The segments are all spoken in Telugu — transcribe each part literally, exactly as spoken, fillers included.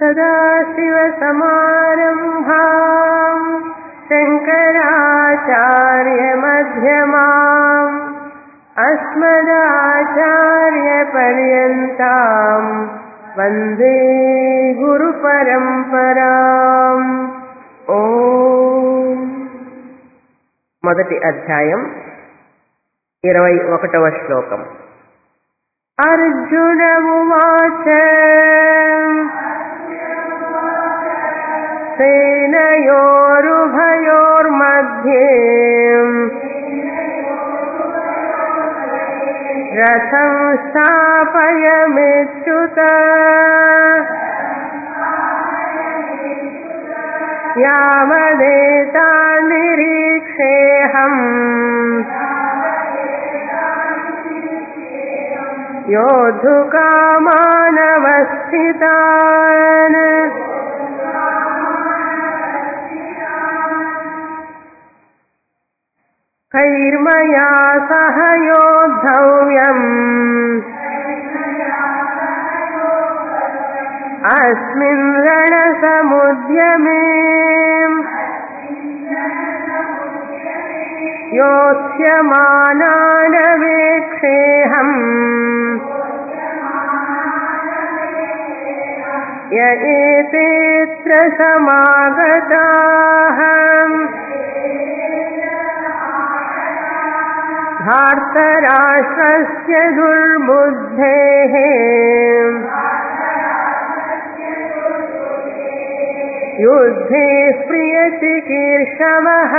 सदाशिवसमारम्भाम् शङ्कराचार्यमध्यमाम् अस्मदाचार्यपर्यन्ताम् वन्दे गुरुपरम्पराम्। ఓం. మొదటి అధ్యాయం ఇరవై ఒకటవ శ్లోకం. అర్జున ఉవాచ సేనయోరుభయోర్मध्ये రథం స్థాపయమేచ్యుత యావదేతాన్నిరీక్షేహం యోద్ధుకామానవస్థితాన్. కైర్మయా సహ యోద్ధవ్యం అస్మిన్ రణసముద్యమే యోత్స్యమానానవేక్షేహం య ఏతేత్ర సమాగతాః. ధార్తరాష్ట్రస్య దుర్బుద్ధేః యుద్ధే ప్రియచికీర్షవః.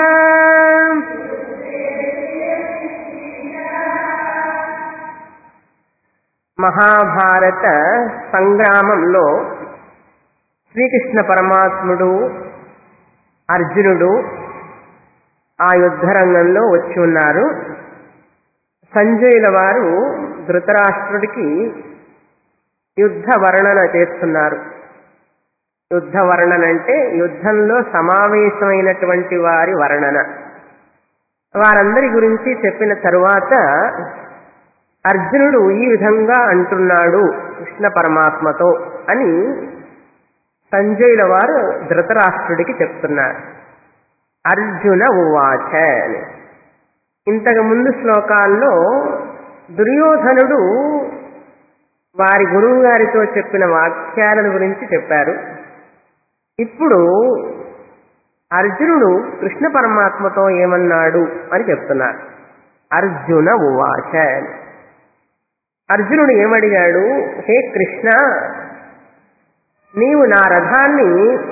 మహాభారత సంగ్రామంలో శ్రీకృష్ణ పరమాత్ముడు అర్జునుడు ఆ యుద్ధరంగంలో వచ్చి ఉన్నారు. సంజయుల వారు ధృతరాష్ట్రుడికి యుద్ధ వర్ణన చేస్తున్నారు. యుద్ధ వర్ణన అంటే యుద్ధంలో సమావేశమైనటువంటి వారి వర్ణన. వారందరి గురించి చెప్పిన తరువాత అర్జునుడు ఈ విధంగా అంటున్నాడు కృష్ణ పరమాత్మతో అని సంజయుల వారు ధృతరాష్ట్రుడికి చెప్తున్నారు. అర్జున ఉవాచ అని. ఇంతకు ముందు శ్లోకాల్లో దుర్యోధనుడు వారి గురువు గారితో చెప్పిన వాక్యాలను గురించి చెప్పారు. ఇప్పుడు అర్జునుడు కృష్ణ పరమాత్మతో ఏమన్నాడు అని చెప్తున్నారు. అర్జున ఉవాచ. అర్జునుడు ఏమడిగాడు? హే కృష్ణ, నీవు నా రథాన్ని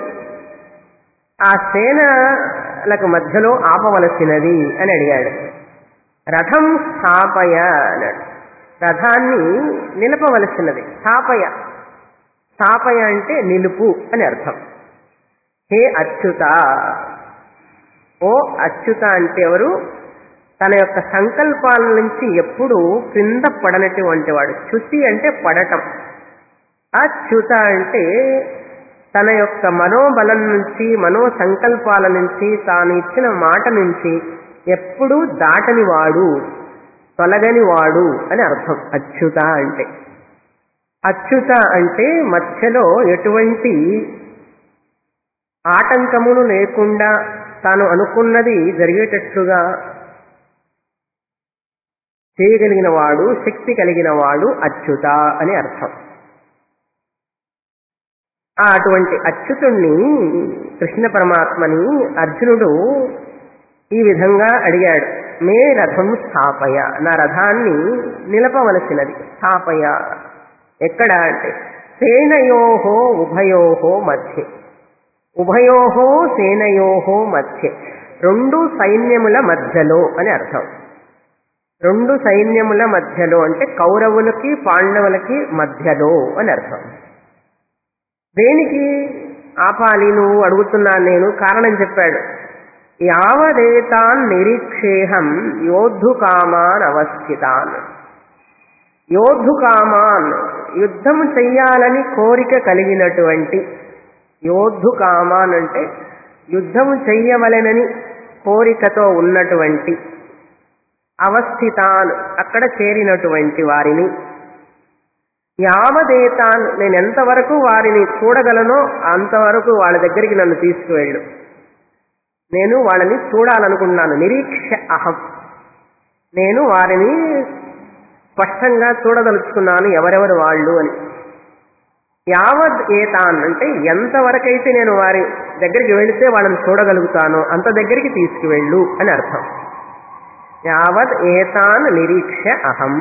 ఆ సేనలకు మధ్యలో ఆపవలసినది అని అడిగాడు. రథం స్థాపయ అన్నాడు. రథాన్ని నిలపవలసినది. స్థాపయ స్థాపయ అంటే నిలుపు అని అర్థం. హే అచ్యుత, ఓ అచ్యుత అంటే ఎవరు? తన యొక్క సంకల్పాల నుంచి ఎప్పుడు క్రింద పడనటువంటి వాడు. చ్యుతి అంటే పడటం. అచ్యుత అంటే తన యొక్క మనోబలం నుంచి, మనో సంకల్పాల నుంచి, తాను ఇచ్చిన మాట నుంచి ఎప్పుడూ దాటని వాడు, తొలగని వాడు అని అర్థం అచ్యుత అంటే. అచ్యుత అంటే మధ్యలో ఎటువంటి ఆటంకములు లేకుండా తాను అనుకున్నది జరిగేటట్లుగా చేయగలిగిన వాడు, శక్తి కలిగిన వాడు అచ్యుత అని అర్థం. ఆ అటువంటి అచ్యుతుణ్ణి, కృష్ణ పరమాత్మని అర్జునుడు ఈ విధంగా అడిగాడు. మే రథం స్థాపయ, నా రథాన్ని నిలపవలసినది. స్థాపయ ఎక్కడ అంటే సేనయోహో ఉభయోహో మధ్య. ఉభయోహో సేనయోహో మధ్య, రెండు సైన్యముల మధ్యలో అని అర్థం. రెండు సైన్యముల మధ్యలో అంటే కౌరవులకి పాండవులకి మధ్యలో అని అర్థం. దేనికి ఆపాలి నువ్వు అడుగుతున్నాను నేను? కారణం చెప్పాడు. యావదేతాన్ నిరీక్షేహం యోద్ధుకామాన్ అవస్థితాన్. యోద్ధుకామాన్ యుద్ధము చెయ్యాలని కోరిక కలిగినటువంటి, యోద్ధుకామాన్ అంటే యుద్ధము చెయ్యవలెనని కోరికతో ఉన్నటువంటి, అవస్థితాన్ అక్కడ చేరినటువంటి వారిని, యావదేతాన్, నేను ఎంతవరకు వారిని చూడగలనో అంతవరకు వాళ్ళ దగ్గరికి నన్ను తీసుకువెళ్ళు. నేను వాళ్ళని చూడాలనుకున్నాను. నిరీక్ష అహం, నేను వారిని స్పష్టంగా చూడదలుచుకున్నాను ఎవరెవరు వాళ్ళు అని. యావద్ ఏతాన్ అంటే ఎంతవరకైతే నేను వారి దగ్గరికి వెళితే వాళ్ళని చూడగలుగుతానో అంత దగ్గరికి తీసుకువెళ్ళు అని అర్థం. యావద్ ఏతాన్ నిరీక్ష అహం,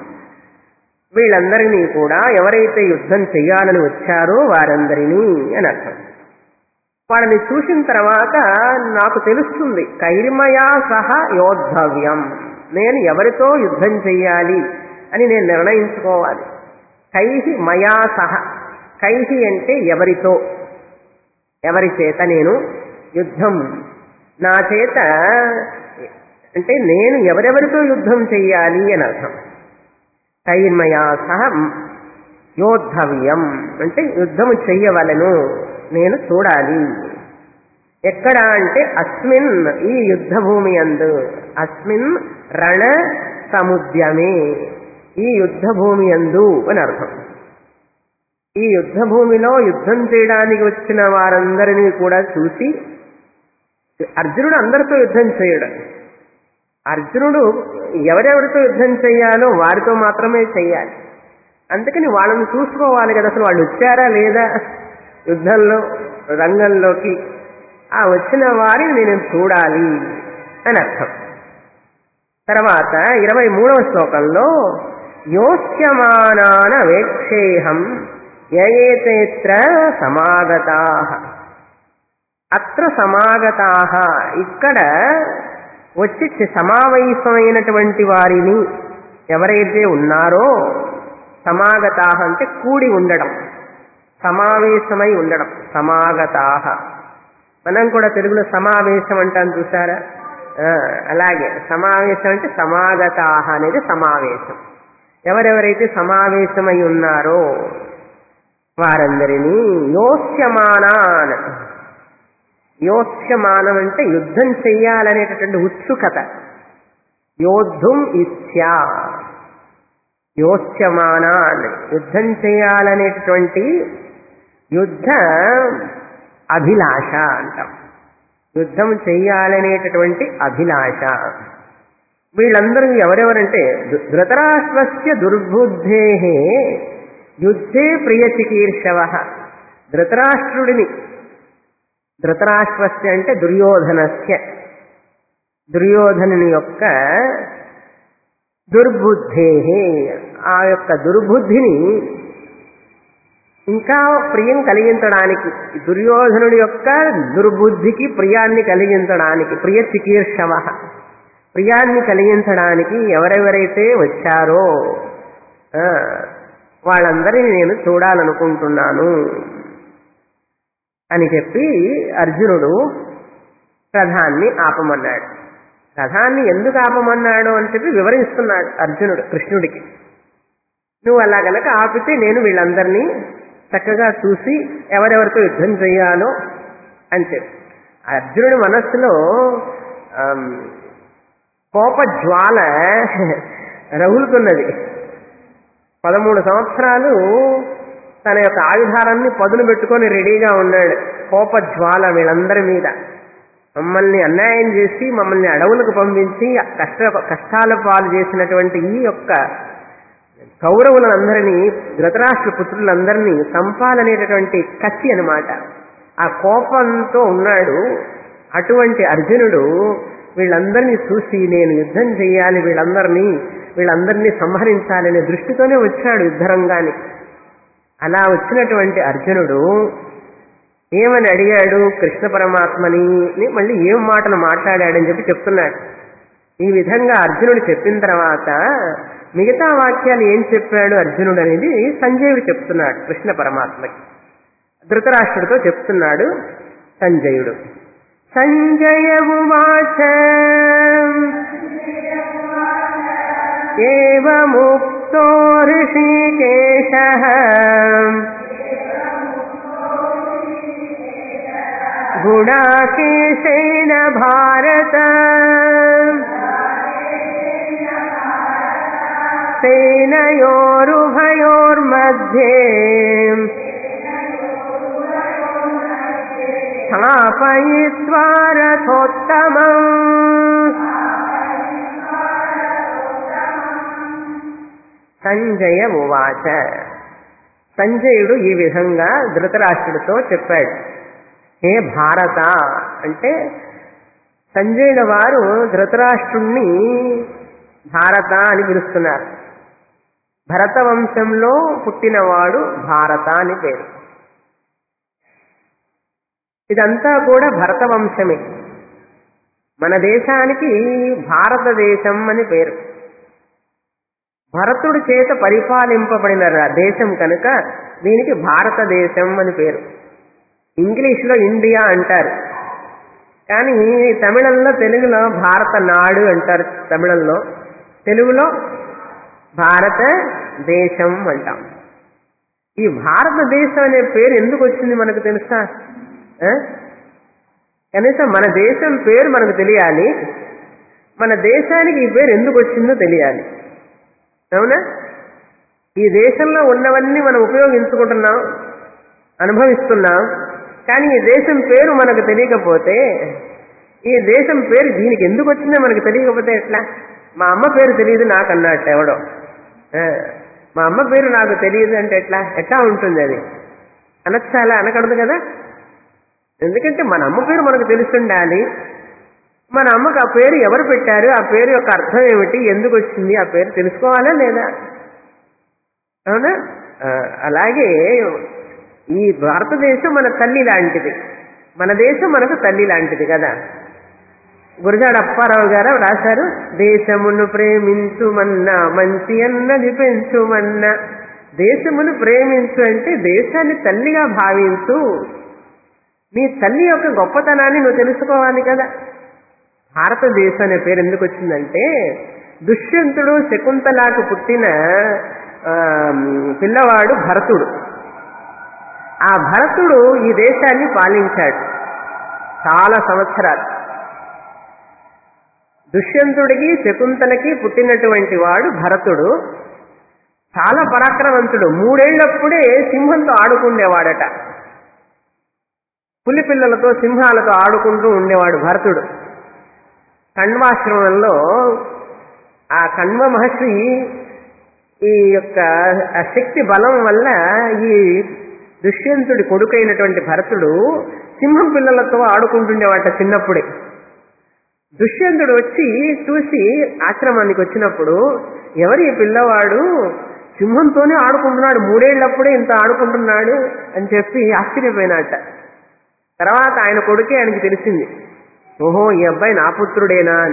వీళ్ళందరినీ కూడా ఎవరైతే యుద్ధం చెయ్యాలని వచ్చారో వారందరినీ అని అర్థం. వాళ్ళని చూసిన తర్వాత నాకు తెలుస్తుంది, కైర్మయా సహ యోద్ధవ్యం, నేను ఎవరితో యుద్ధం చెయ్యాలి అని నేను నిర్ణయించుకోవాలి. కైహి మయా సహ, కైహి అంటే ఎవరితో, ఎవరి చేత నేను యుద్ధం, నా చేత అంటే నేను ఎవరెవరితో యుద్ధం చెయ్యాలి అని అర్థం. కైర్మయా సహ యోద్ధవ్యం అంటే యుద్ధము చెయ్యవలను, నేను చూడాలి. ఎక్కడ అంటే అస్మిన్, ఈ యుద్ధ భూమి యందు, అస్మిన్ రణ సముద్యమే, ఈ యుద్ధ భూమి యందు అని అర్థం. ఈ యుద్ధ భూమిలో యుద్ధం చేయడానికి వచ్చిన వారందరినీ కూడా చూసి, అర్జునుడు అందరితో యుద్ధం చేయడు. అర్జునుడు ఎవరెవరితో యుద్ధం చెయ్యాలో వారితో మాత్రమే చెయ్యాలి. అందుకని వాళ్ళని చూసుకోవాలి కదా, అసలు వాళ్ళు వచ్చారా లేదా యుద్ధంలో రంగంలోకి, ఆ వచ్చిన వారిని నేను చూడాలి అని అర్థం. తర్వాత ఇరవై మూడవ శ్లోకంలో యోస్యమానాన వేక్షేహం యయేతేత్ర సమాగతాః, అత్ర సమాగతాః, ఇక్కడ వచ్చి సమావేశమైనటువంటి వారిని ఎవరైతే ఉన్నారో, సమాగతాః అంటే కూడి ఉండడం, సమావేశమై ఉండడం, సమాగతాః. మనం కూడా తెలుగులో సమావేశం అంటాం చూసారా, అలాగే సమావేశం అంటే సమాగతాః అనేది సమావేశం. ఎవరెవరైతే సమావేశమై ఉన్నారో వారందరినీ యోస్యమానాన్, యోస్యమానం అంటే యుద్ధం చెయ్యాలనేటటువంటి ఉత్సుకత, యోద్ధుం ఇచ్ఛా, యోస్యమానాన్ యుద్ధం చేయాలనేటువంటి యుద్ధ అభిలాష అంటాం. యుద్ధం చెయ్యాలనేటటువంటి అభిలాష. వీళ్ళందరూ ఎవరెవరంటే ధృతరాష్ట్రస్య దుర్బుద్ధేః యుద్ధే ప్రియ చికీర్షవః, ధృతరాష్ట్రుడిని, ధృతరాష్ట్రస్య అంటే దుర్యోధనస్య, దుర్యోధనుని యొక్క దుర్బుద్ధేః, ఆ యొక్క దుర్బుద్ధిని ఇంకా ప్రియం కలిగించడానికి, దుర్యోధనుడి యొక్క దుర్బుద్ధికి ప్రియాన్ని కలిగించడానికి, ప్రియ చికీర్షవ, ప్రియాన్ని కలిగించడానికి ఎవరెవరైతే వచ్చారో వాళ్ళందరినీ నేను చూడాలనుకుంటున్నాను అని చెప్పి అర్జునుడు రథాన్ని ఆపమన్నాడు. రథాన్ని ఎందుకు ఆపమన్నాడు అని చెప్పి వివరిస్తున్నాడు అర్జునుడు కృష్ణుడికి. నువ్వు అలా గనక ఆపితే నేను వీళ్ళందరినీ చక్కగా చూసి ఎవరెవరితో యుద్ధం చెయ్యాలో అని చెప్పి. అర్జునుడి మనస్సులో కోపజ్వాల రగులుతున్నది. పదమూడు సంవత్సరాలు తన యొక్క ఆయుధారాన్ని పదును పెట్టుకొని రెడీగా ఉన్నాడు. కోపజ్వాల వీళ్ళందరి మీద, మమ్మల్ని అన్యాయం చేసి మమ్మల్ని అడవులకు పంపించి కష్ట కష్టాల పాలు చేసినటువంటి ఈ యొక్క కౌరవులందరినీ, ధృతరాష్ట్ర పుత్రులందరినీ చంపాలనేటటువంటి కసి అన్నమాట. ఆ కోపంతో ఉన్నాడు. అటువంటి అర్జునుడు వీళ్ళందరినీ చూసి నేను యుద్ధం చెయ్యాలి, వీళ్ళందరినీ వీళ్ళందరినీ సంహరించాలనే దృష్టితోనే వచ్చాడు యుద్ధరంగానికి. అలా వచ్చినటువంటి అర్జునుడు ఏమని అడిగాడు కృష్ణ పరమాత్మని, మళ్ళీ ఏం మాటలు మాట్లాడాడని చెప్పి చెప్తున్నాడు. ఈ విధంగా అర్జునుడు చెప్పిన తర్వాత మిగతా వాక్యాలు ఏం చెప్పాడు అర్జునుడు అనేది సంజయుడు చెప్తున్నాడు కృష్ణ పరమాత్మకి. ధృతరాష్ట్రుడితో చెప్తున్నాడు సంజయుడు. సంజయ ఉవాచ ఏవముక్తో ఋషికేశః గుడాకేశేన భారత సేనయోరుభయోర్मध्ये స్థాపయిత్వా రథోత్తమం. సంజయ ఉవాచ. సంజయుడు ఈ విధంగా ధృతరాష్ట్రుడితో చెప్పాడు. హే భారత అంటే సంజయుల వారు ధృతరాష్ట్రుణ్ణి భారత అని పిలుస్తున్నారు. భరత వంశంలో పుట్టినవాడు భారత అని పేరు. ఇదంతా కూడా భరత వంశమే. మన దేశానికి భారతదేశం అని పేరు. భరతుడి చేత పరిపాలింపబడిన దేశం కనుక దీనికి భారతదేశం అని పేరు. ఇంగ్లీష్లో ఇండియా అంటారు, కానీ తమిళంలో తెలుగులో భారత నాడు అంటారు. తమిళంలో తెలుగులో భారత దేశం అంటాం. ఈ భారతదేశం అనే పేరు ఎందుకు వచ్చింది మనకు తెలుసా? కనీసం మన దేశం పేరు మనకు తెలియాలి, మన దేశానికి ఈ పేరు ఎందుకు వచ్చిందో తెలియాలి. అవునా? ఈ దేశంలో ఉన్నవన్నీ మనం ఉపయోగించుకుంటున్నాం, అనుభవిస్తున్నాం, కానీ ఈ దేశం పేరు మనకు తెలియకపోతే, ఈ దేశం పేరు దీనికి ఎందుకు వచ్చిందో మనకు తెలియకపోతే ఎట్లా? మా అమ్మ పేరు తెలియదు నాకు అన్నట్టు ఎవడో, మా అమ్మ పేరు నాకు తెలియదు అంటే ఎట్లా ఎట్లా ఉంటుంది? అది అనొచ్చాలా? అనకూడదు కదా. ఎందుకంటే మన అమ్మ పేరు మనకు తెలుసుండాలి. మన అమ్మకు ఆ పేరు ఎవరు పెట్టారు, ఆ పేరు యొక్క అర్థం ఏమిటి, ఎందుకు వచ్చింది, ఆ పేరు తెలుసుకోవాలా లేదా? అవునా? అలాగే ఈ భారతదేశం మన తల్లి లాంటిది, మన దేశం మనకు తల్లి లాంటిది కదా. గురజాడ అప్పారావు గారు రాశారు, దేశమును ప్రేమించుమన్నా మంచి అన్నది పెంచుమన్నా. దేశమును ప్రేమించు అంటే దేశాన్ని తల్లిగా భావించు. నీ తల్లి యొక్క గొప్పతనాన్ని నువ్వు తెలుసుకోవాలి కదా. భారతదేశం అనే పేరు ఎందుకు వచ్చిందంటే, దుష్యంతుడు శకుంతలకు పుట్టిన పిల్లవాడు భరతుడు. ఆ భరతుడు ఈ దేశాన్ని పాలించాడు చాలా సంవత్సరాలు. దుష్యంతుడికి శకుంతలకి పుట్టినటువంటి వాడు భరతుడు. చాలా పరాక్రమవంతుడు. మూడేళ్లప్పుడే సింహంతో ఆడుకుండేవాడట. పులి పిల్లలతో సింహాలతో ఆడుకుంటూ ఉండేవాడు భరతుడు. కణ్వాశ్రమంలో ఆ కణ్వ మహర్షి ఈ యొక్క శక్తి బలం వల్ల ఈ దుష్యంతుడి కొడుకైనటువంటి భరతుడు సింహం పిల్లలతో ఆడుకుంటుండేవాట చిన్నప్పుడే. దుష్యంతుడు వచ్చి చూసి ఆశ్రమానికి వచ్చినప్పుడు, ఎవరి ఈ పిల్లవాడు సింహంతోనే ఆడుకుంటున్నాడు, మూడేళ్లప్పుడే ఇంత ఆడుకుంటున్నాడు అని చెప్పి ఆశ్చర్యపోయినట్ట. తర్వాత ఆయన కొడుకే ఆయనకి తెలిసింది, ఓహో ఈ అబ్బాయి నా పుత్రుడేనా అని.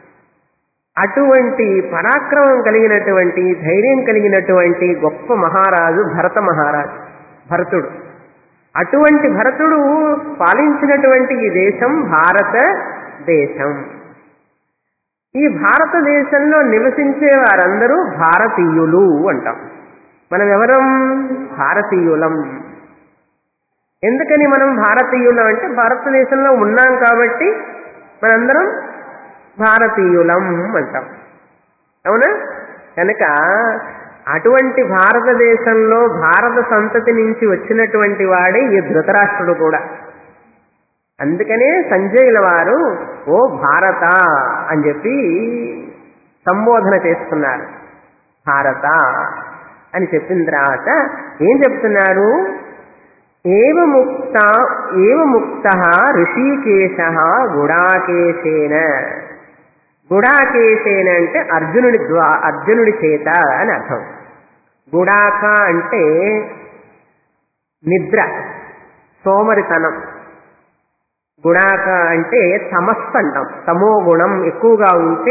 అటువంటి పరాక్రమం కలిగినటువంటి, ధైర్యం కలిగినటువంటి గొప్ప మహారాజు భరత మహారాజు భరతుడు. అటువంటి భరతుడు పాలించినటువంటి ఈ దేశం భారత దేశం. ఈ భారతదేశంలో నివసించే వారందరూ భారతీయులు అంటాం. మనం ఎవరం? భారతీయులం. ఎందుకని మనం భారతీయులం అంటే, భారతదేశంలో ఉన్నాం కాబట్టి మనందరం భారతీయులం అంటాం. అవునా? కనుక అటువంటి భారతదేశంలో భారత సంతతి నుంచి వచ్చినటువంటి వాడే ఈ ధృతరాష్ట్రుడు కూడా. అందుకనే సంజయుల వారు ఓ భారత అని చెప్పి సంబోధన చేస్తున్నారు. భారత అని చెప్పిన తర్వాత ఏం చెప్తున్నారు? ఏవ ముక్త ఏవ ముక్త ఋషికేశ గుడాకేశేన. గుడాకేశేన అంటే అర్జునుడి ద్వా అర్జునుడి చేత అని అర్థం. గుడాక అంటే నిద్ర, సోమరితనం. గుడాక అంటే తమస్సు అంటాం. తమో గుణం ఎక్కువగా ఉంటే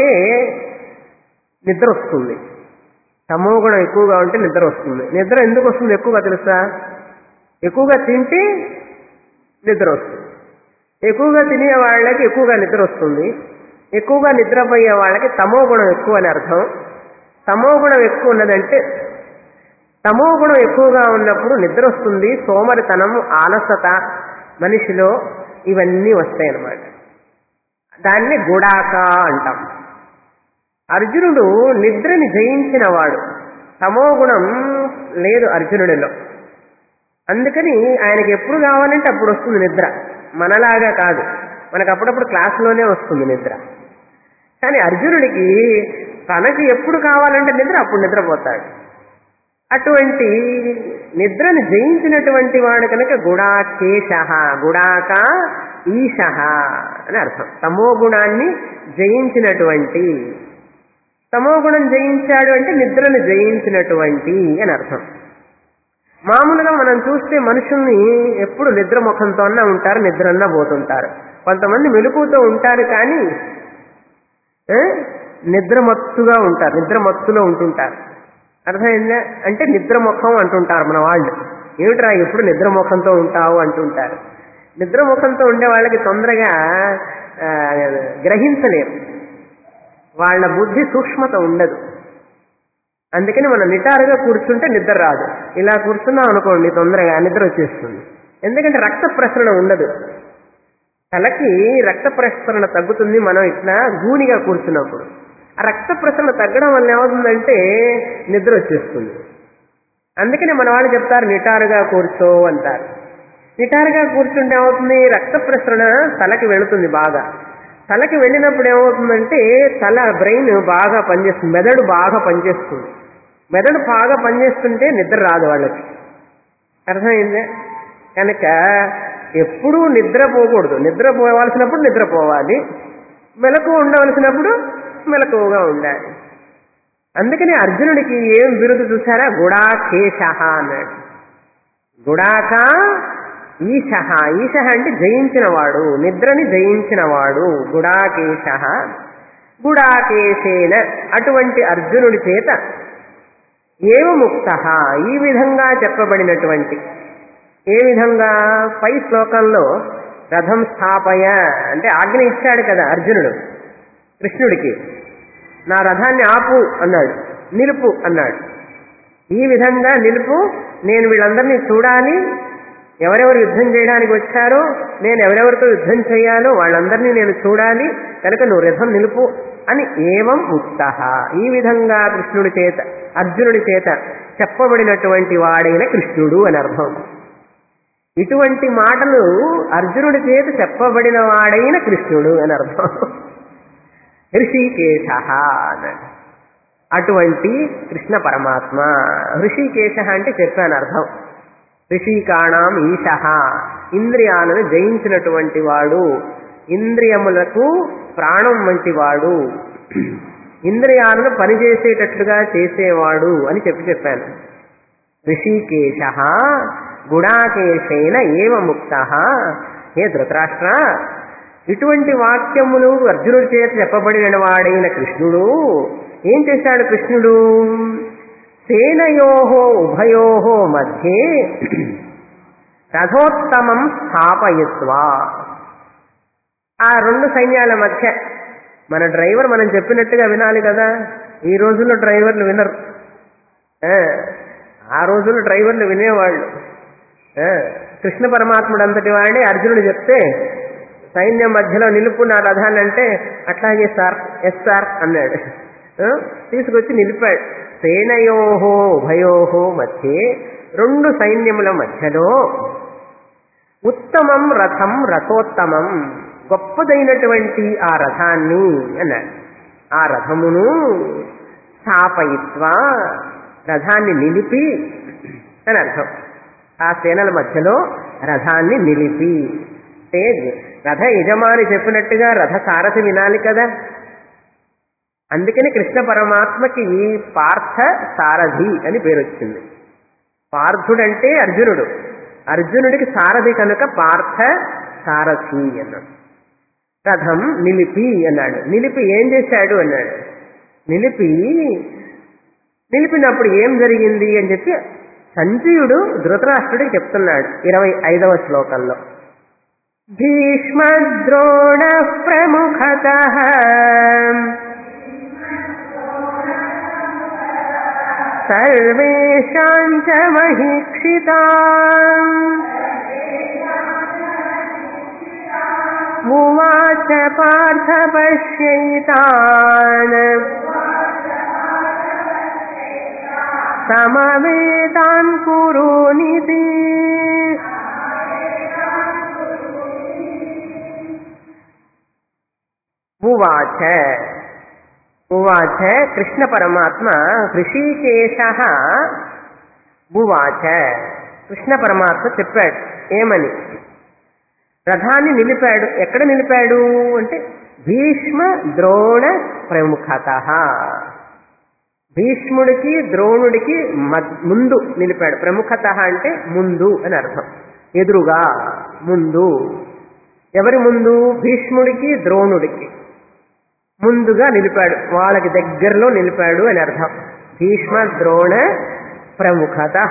నిద్ర వస్తుంది. తమో గుణం ఎక్కువగా ఉంటే నిద్ర వస్తుంది. నిద్ర ఎందుకు వస్తుంది ఎక్కువగా తెలుసా? ఎక్కువగా తింటే నిద్ర వస్తుంది. ఎక్కువగా తినే వాళ్ళకి ఎక్కువగా నిద్ర వస్తుంది. ఎక్కువగా నిద్రపోయే వాళ్ళకి తమో గుణం ఎక్కువ అని అర్థం. తమో గుణం ఎక్కువ ఉన్నదంటే, తమో గుణం ఎక్కువగా ఉన్నప్పుడు నిద్ర వస్తుంది, సోమరితనం, ఆలసత మనిషిలో ఇవన్నీ వస్తాయి అన్నమాట. దాన్ని గుడాక అంటాం. అర్జునుడు నిద్రని జయించినవాడు. తమోగుణం లేదు అర్జునుడిలో. అందుకని ఆయనకి ఎప్పుడు కావాలంటే అప్పుడు వస్తుంది నిద్ర. మనలాగా కాదు, మనకు అప్పుడప్పుడు క్లాసులోనే వస్తుంది నిద్ర. కానీ అర్జునుడికి తనకి ఎప్పుడు కావాలంటే నిద్ర అప్పుడు నిద్రపోతాడు. అటువంటి నిద్రను జయించినటువంటి వాడు కనుక గుడాకేశ, గుడాక ఈశ అని అర్థం. తమో గుణాన్ని జయించినటువంటి, తమో గుణం జయించాడు అంటే నిద్రను జయించినటువంటి అని అర్థం. మామూలుగా మనం చూస్తే మనుషుల్ని ఎప్పుడు నిద్ర ముఖంతోనే ఉంటారు, నిద్రన్నా పోతుంటారు. కొంతమంది మెలకువతో ఉంటారు కానీ నిద్రమత్తుగా ఉంటారు, నిద్రమత్తులో ఉంటుంటారు. అర్థమైందా? అంటే నిద్రముఖం అంటుంటారు మన వాళ్ళు. ఏమిట్రా ఎప్పుడు నిద్రముఖంతో ఉంటావు అంటుంటారు. నిద్రముఖంతో ఉండే వాళ్ళకి తొందరగా గ్రహించలేరు, వాళ్ళ బుద్ధి సూక్ష్మత ఉండదు. అందుకని మనం నిటారుగా కూర్చుంటే నిద్ర రాదు. ఇలా కూర్చున్నాం అనుకోండి తొందరగా నిద్ర వచ్చేస్తుంది. ఎందుకంటే రక్త ప్రసరణ ఉండదు, తలకి రక్త ప్రసరణ తగ్గుతుంది మనం ఇట్లా గూనిగా కూర్చున్నప్పుడు. ఆ రక్త ప్రసరణ తగ్గడం వల్ల ఏమవుతుందంటే నిద్ర వచ్చేస్తుంది. అందుకని మన వాళ్ళు చెప్తారు నిటారుగా కూర్చో అంటారు. నిటారుగా కూర్చుంటే ఏమవుతుంది, రక్త ప్రసరణ తలకి వెళుతుంది బాగా. తలకి వెళ్ళినప్పుడు ఏమవుతుందంటే తల బ్రెయిన్ బాగా పనిచేస్తుంది, మెదడు బాగా పనిచేస్తుంది. మెదడు బాగా పనిచేస్తుంటే నిద్ర రాదు వాళ్ళకి. అర్థమైందే? కనుక ఎప్పుడూ నిద్రపోకూడదు. నిద్రపోవాల్సినప్పుడు నిద్రపోవాలి, మెలకు ఉండవలసినప్పుడు మెలకువగా ఉండాలి. అందుకని అర్జునుడికి ఏం బిరుదు చూసారా, గుడాకేశ అన్నాడు. గుడాక ఈశ, ఈశ అంటే జయించినవాడు, నిద్రని జయించినవాడు. గుడాకేశ, గుడాకేశేన అటువంటి అర్జునుడి చేత ఏవ ముక్త, ఈ విధంగా చెప్పబడినటువంటి. ఏ విధంగా? పై శ్లోకంలో రథం స్థాపయ అంటే ఆజ్ఞ ఇచ్చాడు కదా అర్జునుడు కృష్ణుడికి, నా రథాన్ని ఆపు అన్నాడు, నిలుపు అన్నాడు. ఈ విధంగా నిలుపు, నేను వీళ్ళందరినీ చూడాలి, ఎవరెవరు యుద్ధం చేయడానికి వచ్చారో, నేను ఎవరెవరితో యుద్ధం చేయాలో వాళ్ళందరినీ నేను చూడాలి, కనుక నువ్వు రథం నిలుపు అని ఏవం ముక్త, ఈ విధంగా కృష్ణుడి చేత అర్జునుడి చేత చెప్పబడినటువంటి వాడైన కృష్ణుడు అని అర్థం. ఇటువంటి మాటలు అర్జునుడి చేత చెప్పబడిన వాడైన కృష్ణుడు అని అర్థం. ఋషికేశ అటువంటి కృష్ణ పరమాత్మ. ఋషికేశ అంటే చెప్పాను అర్థం. ఋషికాణం ఈశ, ఇంద్రియాలను జయించినటువంటి వాడు, ఇంద్రియములకు ప్రాణం వంటి వాడు, ఇంద్రియాలను పనిచేసేటట్లుగా చేసేవాడు అని చెప్పి చెప్పాను. ఋషికేశ గుడాకేశేన ఏవ ముక్త. హే ధృతరాష్ట్ర, ఇటువంటి వాక్యములు అర్జునుడి చేత చెప్పబడిన వాడైన కృష్ణుడు ఏం చేశాడు? కృష్ణుడు సేనయోహో ఉభయోహో మధ్యే రథోత్తమం స్థాపయిత్వా. ఆ రెండు సైన్యాల మధ్య, మన డ్రైవర్ మనం చెప్పినట్టుగా వినాలి కదా. ఈ రోజుల్లో డ్రైవర్లు వినరు, ఆ రోజుల్లో డ్రైవర్లు వినేవాళ్ళు. కృష్ణ పరమాత్ముడు అంతటి వాడే అర్జునుడు చెప్తే సైన్యం మధ్యలో నిలుపు నా రథాన్ని అంటే అట్లాగే సార్, ఎస్ సార్ అన్నాడు, తీసుకొచ్చి నిలిపాడు. సేనయోహో ఉభయోహో మధ్యే, రెండు సైన్యముల మధ్యలో ఉత్తమం రథం రథోత్తమం, గొప్పదైనటువంటి ఆ రథాన్ని అన్నాడు. ఆ రథమును స్థాపయిత్వ, రథాన్ని నిలిపి అని అర్థం. ఆ సేనల మధ్యలో రథాన్ని నిలిపి అంటే రథ యజమాని చెప్పినట్టుగా రథ సారథి వినాలి కదా. అందుకని కృష్ణ పరమాత్మకి పార్థ సారథి అని పేరు వచ్చింది. పార్థుడంటే అర్జునుడు, అర్జునుడికి సారథి కనుక పార్థ సారథి అన్నాడు. రథం నిలిపి అన్నాడు. నిలిపి ఏం చేశాడు అన్నాడు. నిలిపి నిలిపినప్పుడు ఏం జరిగింది అని చెప్పి సంజీవుడు ధృతరాష్ట్రుడికి చెప్తున్నాడు ఇరవై ఐదవ శ్లోకంలో. భీష్మద్రోణ ప్రముఖతః సర్వేషాం చ మహీక్షితాః ఉవాచ పార్థ పశ్యైతాన్ సమవేతాన్ కురునితి. ఉవాచ ఉవాచ కృష్ణ పరమాత్మ హృషీకేశః ఉవాచ కృష్ణ పరమాత్మ చెప్పాడు ఏమని, రథాన్ని నిలిపాడు. ఎక్కడ నిలిపాడు అంటే భీష్మ ద్రోణ ప్రముఖతః, భీష్ముడికి ద్రోణుడికి ముందు నిలిపాడు. ప్రముఖతః అంటే ముందు అని అర్థం, ఎదురుగా, ముందు. ఎవరి ముందు? భీష్ముడికి ద్రోణుడికి ముందుగా నిలిపాడు, వాళ్ళకి దగ్గరలో నిలిపాడు అని అర్థం. భీష్మ ద్రోణ ప్రముఖతః.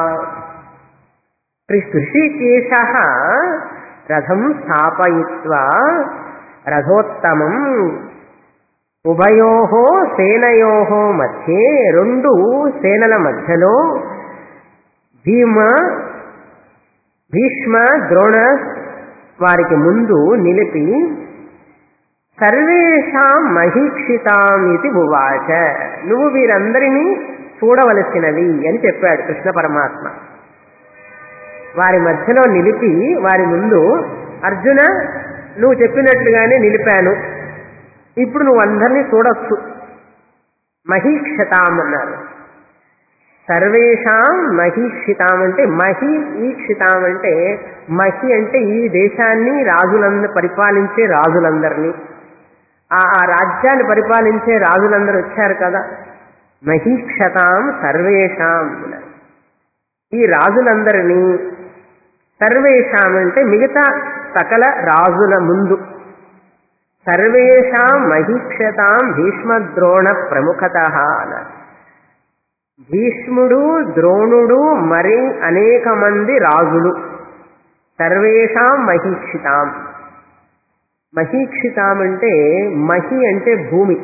హృషీకేశః రథం స్థాపయిత్వా రథోత్తమం ఉభయోః సేనయోః మధ్యే, రెండు సేనల మధ్యలో భీమ భీష్మ ద్రోణ వారికి ముందు నిలిపి సర్వేషాం మహీక్షితాం ఇది ఉవాచ, నువ్వు వీరందరినీ చూడవలసినవి అని చెప్పాడు కృష్ణ పరమాత్మ. వారి మధ్యలో నిలిపి వారి ముందు, అర్జున నువ్వు చెప్పినట్లుగానే నిలిపాను, ఇప్పుడు నువ్వు అందరినీ చూడొచ్చు. మహీక్షతాం అన్నారు. సర్వేషాం మహీక్షితాం అంటే మహి ఈక్షితాం అంటే, మహి అంటే ఈ దేశాన్ని రాజులందరూ పరిపాలించే రాజులందరినీ, ఆ ఆ రాజ్యాన్ని పరిపాలించే రాజులందరూ వచ్చారు కదా. మహీక్షతాం సర్వేషాం, ఈ రాజులందరినీ, సర్వేషాం అంటే మిగతా సకల రాజుల ముందు, సర్వేషాం మహీక్షతాం భీష్మద్రోణ ప్రముఖతః అన్నారు. భీష్ముడు ద్రోణుడు మరి అనేక మంది రాజులు, సర్వేషాం మహీక్షితాం. మహీక్షితాం అంటే మహి అంటే భూమి,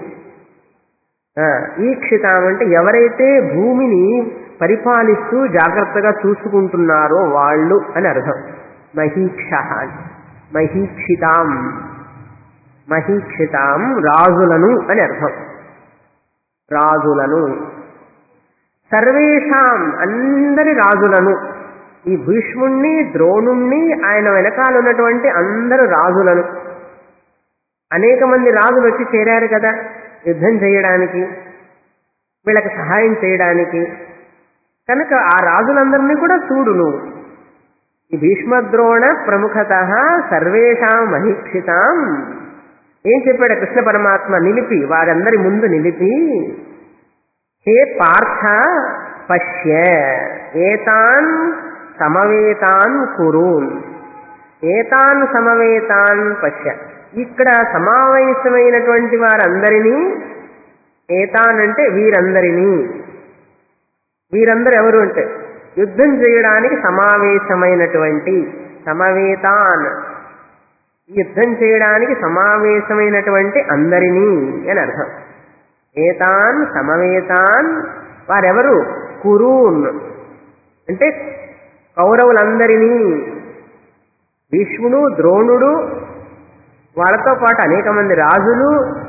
ఈక్షితాం అంటే ఎవరైతే భూమిని పరిపాలిస్తూ జాగ్రత్తగా చూసుకుంటున్నారో వాళ్ళు అని అర్థం. మహీక్ష మహీక్షితాం, మహీక్షితాం రాజులను అని అర్థం, రాజులను. సర్వేషాం అందరి రాజులను, ఈ భీష్ముణ్ణి ద్రోణుణ్ణి ఆయన వెనకాల ఉన్నటువంటి అందరు రాజులను. అనేక మంది రాజులు వచ్చి చేరారు కదా యుద్ధం చేయడానికి, వీళ్ళకి సహాయం చేయడానికి. కనుక ఆ రాజులందరినీ కూడా చూడు నువ్వు. ఈ భీష్మద్రోణ ప్రముఖతః సర్వేషాం మహీక్షితాం ఏం చెప్పాడు కృష్ణ పరమాత్మ? నిలిపి, వారందరి ముందు నిలిపి, హే పార్థ పశ్య ఏతాన్ సమవేతాన్ కురూన్. ఏతాన్ సమవేతాన్ పశ్య, ఇక్కడ సమావేశమైనటువంటి వారందరినీ, ఏతాన్ అంటే వీరందరినీ, వీరందరూ ఎవరు అంటే యుద్ధం చేయడానికి సమావేశమైనటువంటి, సమవేతాన్ యుద్ధం చేయడానికి సమావేశమైనటువంటి అందరినీ అని అర్థం. ఏతాన్ సమవేతాన్ వారెవరు? కురూన్ అంటే కౌరవులందరినీ, భీష్ముడు ద్రోణుడు వాళ్ళతో పాటు అనేక మంది రాజులు,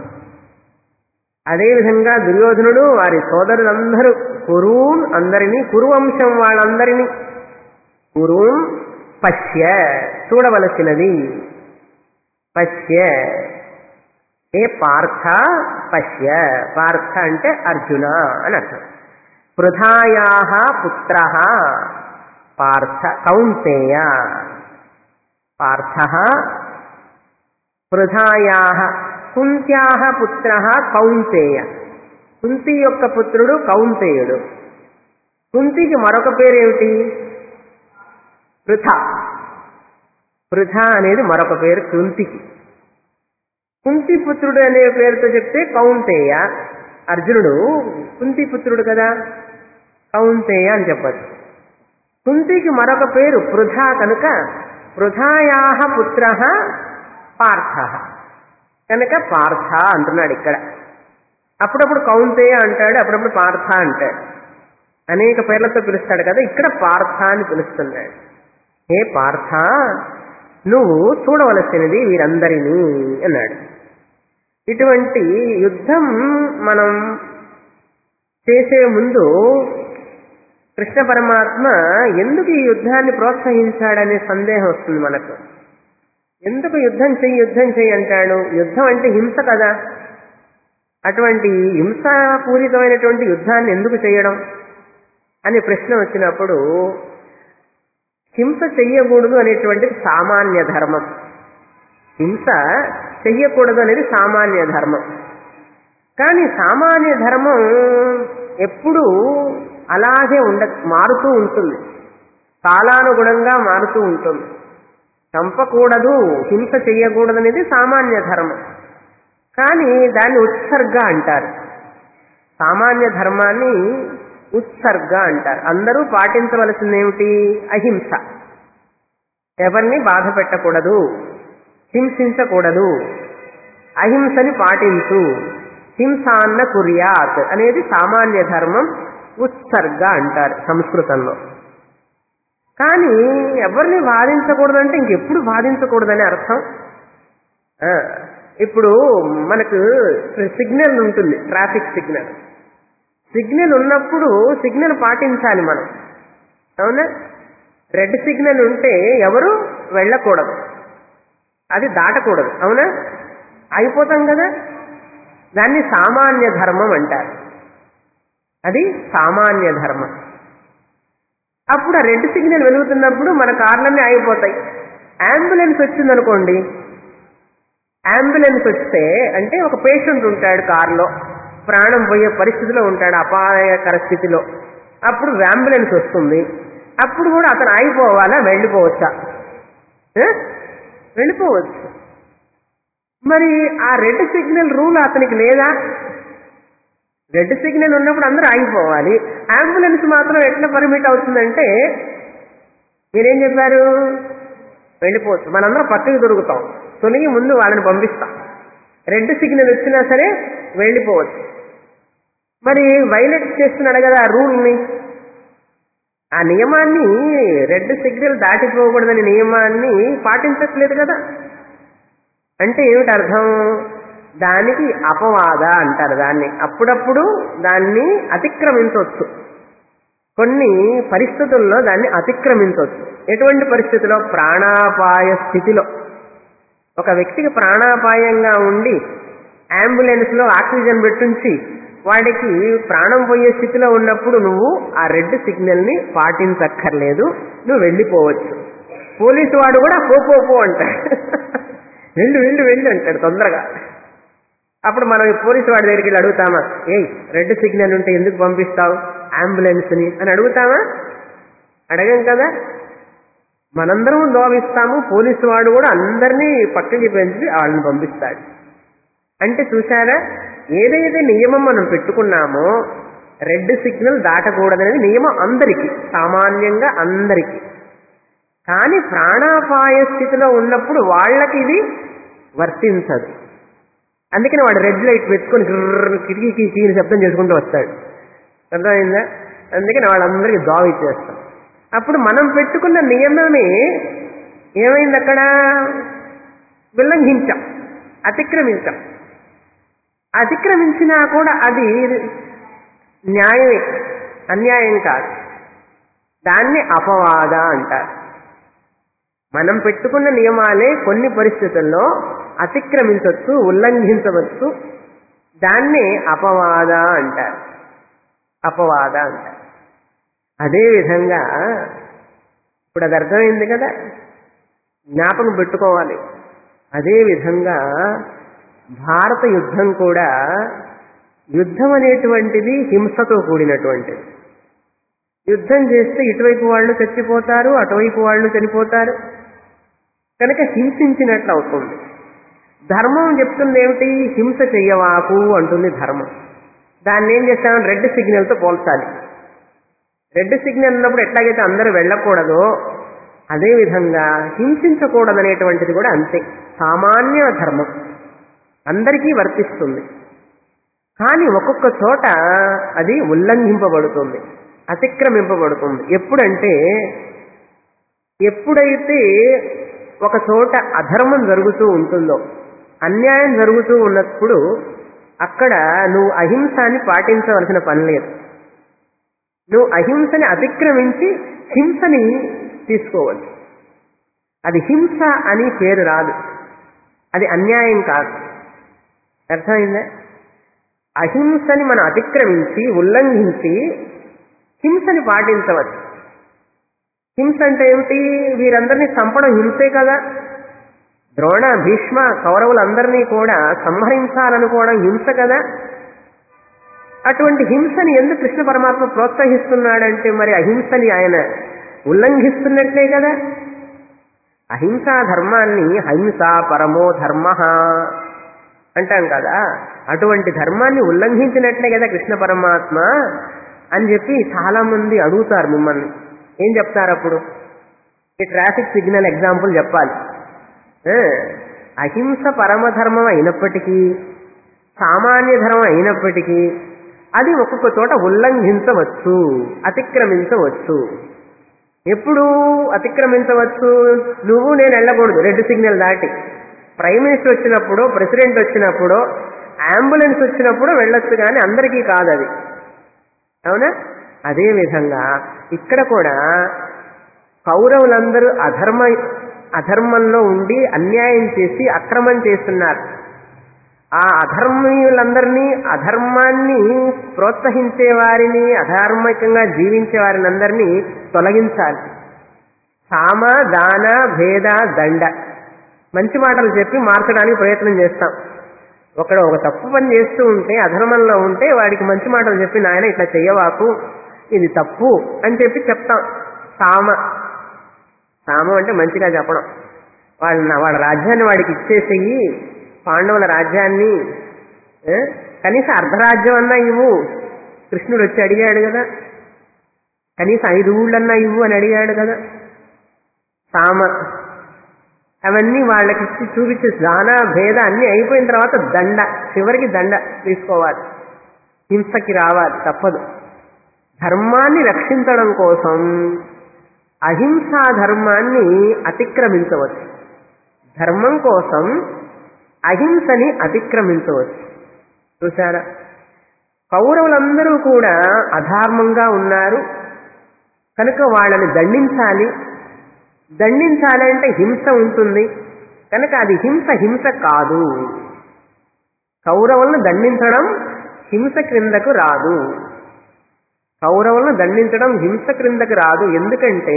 అదేవిధంగా దుర్యోధనుడు వారి సోదరులందరూ, కురూన్ అందరినీ, కురువంశం వాళ్ళందరినీ. కురూన్ పశ్య చూడవలసినది, పశ్య ఏ పార్థ పశ్య. పార్థ అంటే అర్జున అని అర్థం. పృథాయాః పుత్రః పార్థ కౌంతేయ. పార్థః పృథాయాః కుంత్యాః పుత్రః కౌంతేయ. కుంతి యొక్క పుత్రుడు కౌంతేయుడు. కుంతికి మరొక పేరేమిటి? పృథ. పృథ అనేది మరొక పేరు కుంతికి. కుంతి పుత్రుడు అనే పేరుతో చెప్తే కౌంతేయ. అర్జునుడు కుంతి పుత్రుడు కదా, కౌంతేయ అని చెప్పచ్చు. కుంతికి మరొక పేరు పృథ కనుక పృథాయాః పుత్రః పార్థః కనుక పార్థ అంటున్నాడు ఇక్కడ. అప్పుడప్పుడు కౌంతేయ అంటాడు, అప్పుడప్పుడు పార్థ అంటాడు, అనేక పేర్లతో పిలుస్తాడు కదా. ఇక్కడ పార్థ అని పిలుస్తున్నాడు. హే పార్థ నువ్వు చూడవలసినది వీరందరినీ అన్నాడు. ఇటువంటి యుద్ధం మనం చేసే ముందు కృష్ణ పరమాత్మ ఎందుకు ఈ యుద్ధాన్ని ప్రోత్సహించాడనే సందేహం వస్తుంది మనకు. ఎందుకు యుద్ధం చెయ్యి యుద్ధం చెయ్యి అంటాడు? యుద్ధం అంటే హింస కదా. అటువంటి హింసాపూరితమైనటువంటి యుద్ధాన్ని ఎందుకు చేయడం అనే ప్రశ్న వచ్చినప్పుడు, హింస చెయ్యకూడదు అనేటువంటిది సామాన్య ధర్మం. హింస చెయ్యకూడదు అనేది సామాన్య ధర్మం. కానీ సామాన్య ధర్మం ఎప్పుడూ అలాగే ఉండ మారుతూ ఉంటుంది, కాలానుగుణంగా మారుతూ ఉంటుంది. చంపకూడదు, హింస చెయ్యకూడదు అనేది సామాన్య ధర్మం. కానీ దాన్ని ఉత్సర్గ అంటారు. సామాన్య ధర్మాన్ని ఉత్సర్గ అంటారు. అందరూ పాటించవలసింది ఏమిటి? అహింస. ఎవరిని బాధ పెట్టకూడదు, హింసించకూడదు, అహింసని పాటించు, హింసాన్న కుర్యాత్ అనేది సామాన్య ధర్మం, ఉత్సర్గ అంటారు సంస్కృతంలో. కానీ ఎవరిని బాధించకూడదంటే ఇంకెప్పుడు బాధించకూడదని అర్థం. ఇప్పుడు మనకు సిగ్నల్ ఉంటుంది, ట్రాఫిక్ సిగ్నల్. సిగ్నల్ ఉన్నప్పుడు సిగ్నల్ పాటించాలి మనం, అవునా? రెడ్ సిగ్నల్ ఉంటే ఎవరు వెళ్ళకూడదు, అది దాటకూడదు, అవునా? అయిపోతాం కదా. దాన్ని సామాన్య ధర్మం అంటారు. అది సామాన్య ధర్మం. అప్పుడు ఆ రెడ్ సిగ్నల్ వెలుగుతున్నప్పుడు మన కార్లన్నీ ఆగిపోతాయి. అంబులెన్స్ వచ్చిందనుకోండి, అంబులెన్స్ వస్తే అంటే ఒక పేషెంట్ ఉంటాడు కారులో, ప్రాణం పోయే పరిస్థితిలో ఉంటాడు, అపాయకర స్థితిలో. అప్పుడు అంబులెన్స్ వస్తుంది. అప్పుడు కూడా అతను ఆగిపోవాలా, వెళ్ళిపోవచ్చా? వెళ్ళిపోవచ్చు. మరి ఆ రెడ్ సిగ్నల్ రూల్ అతనికి లేదా? రెడ్ సిగ్నల్ ఉన్నప్పుడు అందరూ ఆగిపోవాలి. అంబులెన్స్ మాత్రం ఎట్లా పర్మిట్ అవుతుందంటే, మీరేం చెప్పారు? వెళ్ళిపోవచ్చు. మనందరం పక్కకి దొరుకుతాం, తొలగి ముందు వాళ్ళని పంపిస్తాం. రెడ్ సిగ్నల్ వచ్చినా సరే వెళ్ళిపోవచ్చు. మరి వైలేట్ చేస్తున్నాడు కదా ఆ రూల్ని, ఆ నియమాన్ని, రెడ్ సిగ్నల్ దాటిపోకూడదని నియమాన్ని పాటించట్లేదు కదా. అంటే ఏమిటి అర్థం? దానికి అపవాద అంటారు దాన్ని. అప్పుడప్పుడు దాన్ని అతిక్రమించవచ్చు, కొన్ని పరిస్థితుల్లో దాన్ని అతిక్రమించవచ్చు. ఎటువంటి పరిస్థితిలో? ప్రాణాపాయ స్థితిలో. ఒక వ్యక్తికి ప్రాణాపాయంగా ఉండి అంబులెన్స్ లో ఆక్సిజన్ పెట్టుంచి వాడికి ప్రాణం పోయే స్థితిలో ఉన్నప్పుడు నువ్వు ఆ రెడ్ సిగ్నల్ ని పాటించక్కర్లేదు, నువ్వు వెళ్ళిపోవచ్చు. పోలీసు వాడు కూడా పో పో పో అంటాడు, వెళ్ళు వెళ్ళు వెళ్ళు అంటాడు తొందరగా. అప్పుడు మనం పోలీసు వాడి దగ్గరికి వెళ్ళి అడుగుతామా, ఏయ్ రెడ్ సిగ్నల్ ఉంటే ఎందుకు పంపిస్తావు అంబులెన్స్ ని అని అడుగుతామా? అడగం కదా. మనందరం దోవిస్తాము, పోలీసు వాడు కూడా అందరినీ పక్కకి పెంచి వాళ్ళని పంపిస్తాడు. అంటే చూసారా, ఏదైతే నియమం మనం పెట్టుకున్నామో రెడ్ సిగ్నల్ దాటకూడదనేది నియమం అందరికీ, సామాన్యంగా అందరికీ. కానీ ప్రాణాపాయ స్థితిలో ఉన్నప్పుడు వాళ్ళకి ఇది వర్తించదు. అందుకని వాడు రెడ్ లైట్ పెట్టుకొని కిటికీకి కీని శబ్దం చేసుకుంటూ వస్తాడు, అర్థమైందా? అందుకని వాళ్ళందరికీ జాబ్ ఇచ్చేస్తాం. అప్పుడు మనం పెట్టుకున్న నియమమే ఏమైంది? అక్కడ ఉల్లంఘించాం, అతిక్రమించాం. అతిక్రమించినా కూడా అది న్యాయమే, అన్యాయం కాదు. దాన్ని అపవాద అంటారు. మనం పెట్టుకున్న నియమాలే కొన్ని పరిస్థితుల్లో అతిక్రమించవచ్చు, ఉల్లంఘించవచ్చు. దాన్నే అపవాద అంటారు, అపవాద అంటారు. అదేవిధంగా ఇప్పుడు అది అర్థమైంది కదా, జ్ఞాపకం పెట్టుకోవాలి. అదేవిధంగా భారత యుద్ధం కూడా, యుద్ధం అనేటువంటిది హింసతో కూడినటువంటిది. యుద్ధం చేస్తే ఇటువైపు వాళ్ళు చచ్చిపోతారు, అటువైపు వాళ్ళు చనిపోతారు, కనుక హింసించినట్లు అవుతుంది. ధర్మం చెప్తుంది ఏమిటి? హింస చెయ్యవాకు అంటుంది ధర్మం. దాన్ని ఏం చేస్తామని రెడ్ సిగ్నల్తో పోల్చాలి. రెడ్ సిగ్నల్ ఉన్నప్పుడు ఎట్లాగైతే అందరూ వెళ్ళకూడదో అదేవిధంగా హింసించకూడదనేటువంటిది కూడా అంతే, సామాన్య ధర్మం, అందరికీ వర్తిస్తుంది. కానీ ఒక్కొక్క చోట అది ఉల్లంఘింపబడుతుంది, అతిక్రమింపబడుతుంది. ఎప్పుడంటే, ఎప్పుడైతే ఒక చోట అధర్మం జరుగుతూ ఉంటుందో, అన్యాయం జరుగుతూ ఉన్నప్పుడు అక్కడ నువ్వు అహింసాన్ని పాటించవలసిన పని లేదు. నువ్వు అహింసని అతిక్రమించి హింసని తీసుకోవచ్చు. అది హింస అని పేరు రాదు, అది అన్యాయం కాదు. అర్థమైందా? అహింసని మనం అతిక్రమించి ఉల్లంఘించి హింసని పాటించవచ్చు. హింస అంటే ఏమిటి? వీరందరినీ చంపడం హింసే కదా. ద్రోణ, భీష్మ, కౌరవులందరినీ కూడా సంహరించాలనుకోవడం హింస కదా. అటువంటి హింసని ఎందుకు కృష్ణ పరమాత్మ ప్రోత్సహిస్తున్నాడంటే మరి అహింసని ఆయన ఉల్లంఘిస్తున్నట్లే కదా. అహింసా ధర్మాన్ని అహింస పరమో ధర్మ అంటాం కదా. అటువంటి ధర్మాన్ని ఉల్లంఘించినట్లే కదా కృష్ణ పరమాత్మ అని చెప్పి చాలా మంది అడుగుతారు మిమ్మల్ని. ఏం చెప్తారు అప్పుడు? ఈ ట్రాఫిక్ సిగ్నల్ ఎగ్జాంపుల్ చెప్పాలి. అహింస పరమధర్మం అయినప్పటికీ, సామాన్య ధర్మం అయినప్పటికీ అది ఒక్కొక్క చోట ఉల్లంఘించవచ్చు, అతిక్రమించవచ్చు. ఎప్పుడు అతిక్రమించవచ్చు? నువ్వు నేను వెళ్ళకూడదు రెడ్ సిగ్నల్ దాటి. ప్రైమ్ మినిస్టర్ వచ్చినప్పుడు, ప్రెసిడెంట్ వచ్చినప్పుడు, అంబులెన్స్ వచ్చినప్పుడు వెళ్ళొచ్చు, కానీ అందరికీ కాదు అది. అవునా? అదేవిధంగా ఇక్కడ కూడా కౌరవులందరూ అధర్మ అధర్మంలో ఉండి అన్యాయం చేసి అక్రమం చేస్తున్నారు. ఆ అధర్మీయులందరినీ, అధర్మాన్ని ప్రోత్సహించే వారిని, అధార్మికంగా జీవించే వారిని అందరినీ తొలగించాలి. సామ, దాన, భేద, దండ మంచి మాటలు చెప్పి మార్చడానికి ప్రయత్నం చేస్తాం. ఒకడు ఒక తప్పు పని చేస్తూ ఉంటే, అధర్మంలో ఉంటే వాడికి మంచి మాటలు చెప్పి నాయన ఇట్లా చెయ్యవాకు, ఇది తప్పు అని చెప్పి చెప్తాం. సామ సామ అంటే మంచిగా చెప్పడం. వాళ్ళ వాళ్ళ రాజ్యాన్ని వాడికి ఇచ్చేసేయి, పాండవుల రాజ్యాన్ని కనీసం అర్ధరాజ్యం అన్నా ఇవ్వు. కృష్ణుడు వచ్చి అడిగాడు కదా, కనీసం ఐదు ఊళ్ళన్నా ఇవ్వు అని అడిగాడు కదా. సామ అవన్నీ వాళ్ళకి ఇచ్చి చూపించి దాన భేద అన్నీ అయిపోయిన తర్వాత దండ, చివరికి దండ తీసుకోవాలి. హింసకి రావాలి, తప్పదు. ధర్మాన్ని రక్షించడం కోసం అహింసా ధర్మాన్ని అతిక్రమించవచ్చు. ధర్మం కోసం అహింసని అతిక్రమించవచ్చు. చూసారా? కౌరవులందరూ కూడా అధర్మంగా ఉన్నారు కనుక వాళ్ళని దండించాలి. దండించాలంటే హింస ఉంటుంది కనుక అది హింస హింస కాదు. కౌరవులను దండించడం హింస క్రిందకు రాదు. కౌరవులను దండించడం హింస క్రిందకు రాదు. ఎందుకంటే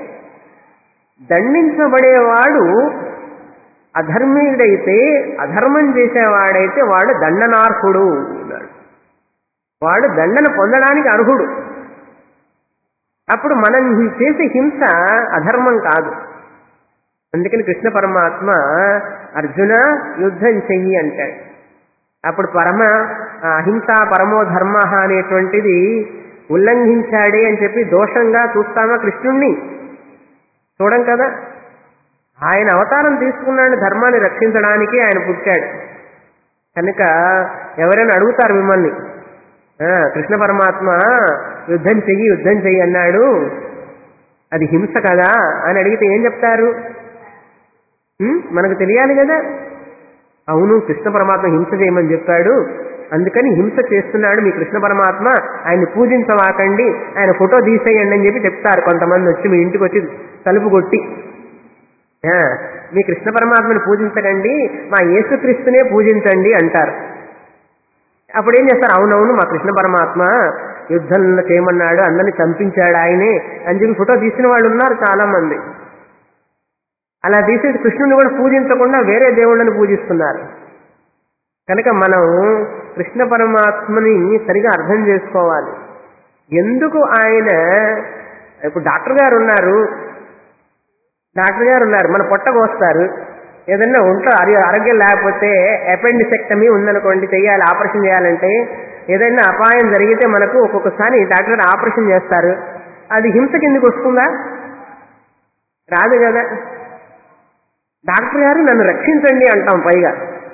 దండించబడేవాడు అధర్మీయుడైతే, అధర్మం చేసేవాడైతే వాడు దండనార్హుడు. వాడు దండన పొందడానికి అర్హుడు. అప్పుడు మనం చేసే హింస అధర్మం కాదు. అందుకని కృష్ణ పరమాత్మ అర్జున యుద్ధం చెయ్యి అంటాడు. అప్పుడు పరమ అహింస పరమో ధర్మ అనేటువంటిది ఉల్లంఘించాడే అని చెప్పి దోషంగా చూస్తామా కృష్ణుణ్ణి? చూడం కదా. ఆయన అవతారం తీసుకున్నాడు ధర్మాన్ని రక్షించడానికి, ఆయన పుట్టాడు కనుక ఎవరైనా అడుగుతారు మిమ్మల్ని, కృష్ణ పరమాత్మ యుద్ధం చెయ్యి యుద్ధం చెయ్యి అన్నాడు, అది హింస కదా అని అడిగితే ఏం చెప్తారు? మనకు తెలియాలి కదా. అవును, కృష్ణ పరమాత్మ హింస చేయమని చెప్పాడు, అందుకని హింస చేస్తున్నాడు మీ కృష్ణ పరమాత్మ, ఆయన్ని పూజించవాకండి, ఆయన ఫోటో తీసేయండి అని చెప్పి చెప్తారు కొంతమంది వచ్చి మీ ఇంటికి వచ్చి తలుపు కొట్టి. మీ కృష్ణ పరమాత్మని పూజించకండి, మా యేసుక్రీస్తునే పూజించండి అంటారు. అప్పుడు ఏం చేస్తారు? అవునవును, మా కృష్ణ పరమాత్మ యుద్ధంలో చేయమన్నాడు, అందరినీ చంపించాడు ఆయనే అని చెప్పి ఫోటో తీసిన వాళ్ళు ఉన్నారు చాలా మంది. అలా తీసేసి కృష్ణుని కూడా పూజించకుండా వేరే దేవుళ్ళని పూజిస్తున్నారు. కనుక మనం కృష్ణ పరమాత్మని సరిగా అర్థం చేసుకోవాలి. ఎందుకు ఆయన, ఇప్పుడు డాక్టర్ గారు ఉన్నారు డాక్టర్ గారు ఉన్నారు మన పొట్ట కోస్తారు, ఏదన్నా ఒంట్లో ఆరోగ్యం లేకపోతే అపెండిసెక్టమీ ఉందనుకోండి, చెయ్యాలి, ఆపరేషన్ చేయాలంటే ఏదైనా అపాయం జరిగితే మనకు ఒక్కొక్కసారి డాక్టర్ గారు ఆపరేషన్ చేస్తారు. అది హింస కిందకి వస్తుందా? రాదు కదా. డాక్టర్ గారు నన్ను రక్షించండి అంటాం. పైగా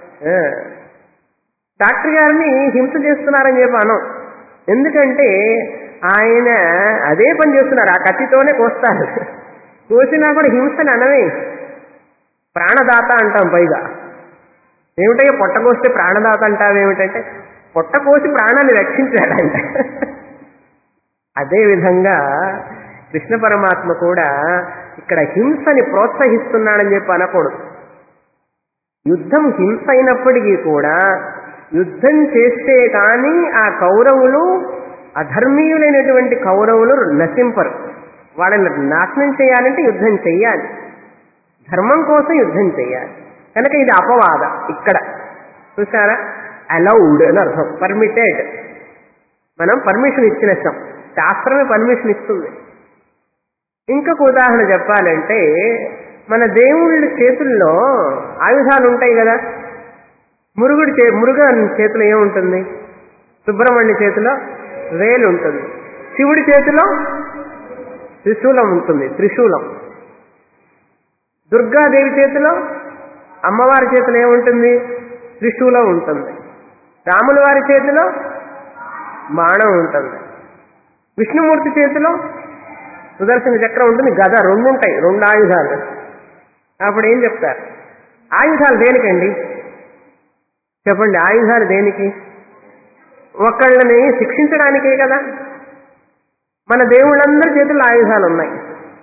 డాక్టర్ గారిని హింస చేస్తున్నారని చెప్పి అనం. ఎందుకంటే ఆయన అదే పని చేస్తున్నారు, ఆ కత్తితోనే కోస్తారు. కోసినా కూడా హింసని అనవే, ప్రాణదాత అంటాం. పైగా ఏమిటంటే పొట్ట కోస్తే ప్రాణదాత అంటావేమిటంటే పొట్ట కోసి ప్రాణాన్ని రక్షించాడంట. అదేవిధంగా కృష్ణ పరమాత్మ కూడా ఇక్కడ హింసని ప్రోత్సహిస్తున్నాడని చెప్పి అనకూడదు. యుద్ధం హింస అయినప్పటికీ కూడా యుద్ధం చేస్తే కానీ ఆ కౌరవులు అధర్మీయులైనటువంటి కౌరవులు నశింపరు. వాళ్ళని నాశనం చేయాలంటే యుద్ధం చెయ్యాలి, ధర్మం కోసం యుద్ధం చెయ్యాలి. కనుక ఇది అపవాద. ఇక్కడ చూసారా, అలౌడ్ అని అర్థం, పర్మిటెడ్. మనం పర్మిషన్ ఇచ్చినస్తాం, శాస్త్రమే పర్మిషన్ ఇస్తుంది. ఇంకొక ఉదాహరణ చెప్పాలంటే మన దేవుళ్ళ చేతుల్లో ఆయుధాలు ఉంటాయి కదా. మురుగుడి చే మురుగన్ చేతిలో ఏముంటుంది? సుబ్రహ్మణ్య చేతిలో వేలు ఉంటుంది, శివుడి చేతిలో త్రిశూలం ఉంటుంది, త్రిశూలం. దుర్గాదేవి చేతిలో, అమ్మవారి చేతిలో ఏముంటుంది? త్రిశూలం ఉంటుంది. రాముల వారి చేతిలో బాణం ఉంటుంది. విష్ణుమూర్తి చేతిలో సుదర్శన చక్రం ఉంటుంది, గద, రెండు ఉంటాయి, రెండు ఆయుధాలు. అప్పుడు ఏం చెప్తారు? ఆయుధాలు దేనికండి చెప్పండి? ఆయుధాలు దేనికి? ఒకళ్ళని శిక్షించడానికే కదా. మన దేవుళ్ళందరి చేతుల్లో ఆయుధాలు ఉన్నాయి.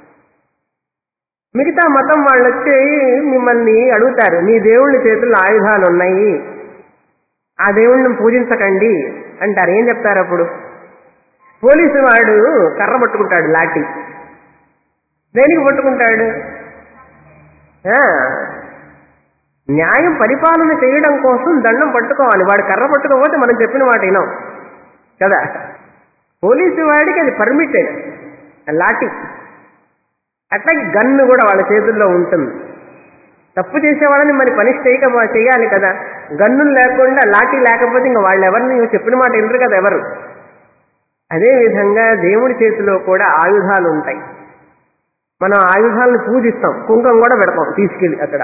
మిగతా మతం వాళ్ళు వచ్చి మిమ్మల్ని అడుగుతారు, మీ దేవుళ్ళ చేతుల్లో ఆయుధాలు ఉన్నాయి, ఆ దేవుళ్ళని పూజించకండి అంటారు. ఏం చెప్తారు అప్పుడు? పోలీసు వాడు కర్ర పట్టుకుంటాడు, లాఠీ. దేనికి పట్టుకుంటాడు? న్యాయం పరిపాలన చేయడం కోసం దండం పట్టుకోవాలి. వాడు కర్ర పట్టుకోకపోతే మనం చెప్పిన మాట వినాం కదా. పోలీసు వాడికి అది పర్మిటెడ్, లాఠీ. అట్లాగే గన్ను కూడా వాళ్ళ చేతుల్లో ఉంటుంది. తప్పు చేసేవాళ్ళని మరి పనిష్ చేయక చేయాలి కదా. గన్నులు లేకుండా, లాఠీ లేకపోతే ఇంకా వాళ్ళు ఎవరిని చెప్పిన మాట వినరు కదా ఎవరు. అదేవిధంగా దేవుడి చేతిలో కూడా ఆయుధాలు ఉంటాయి. మనం ఆయుధాలను పూజిస్తాం, కుంకం కూడా పెడతాం తీసుకెళ్ళి అక్కడ.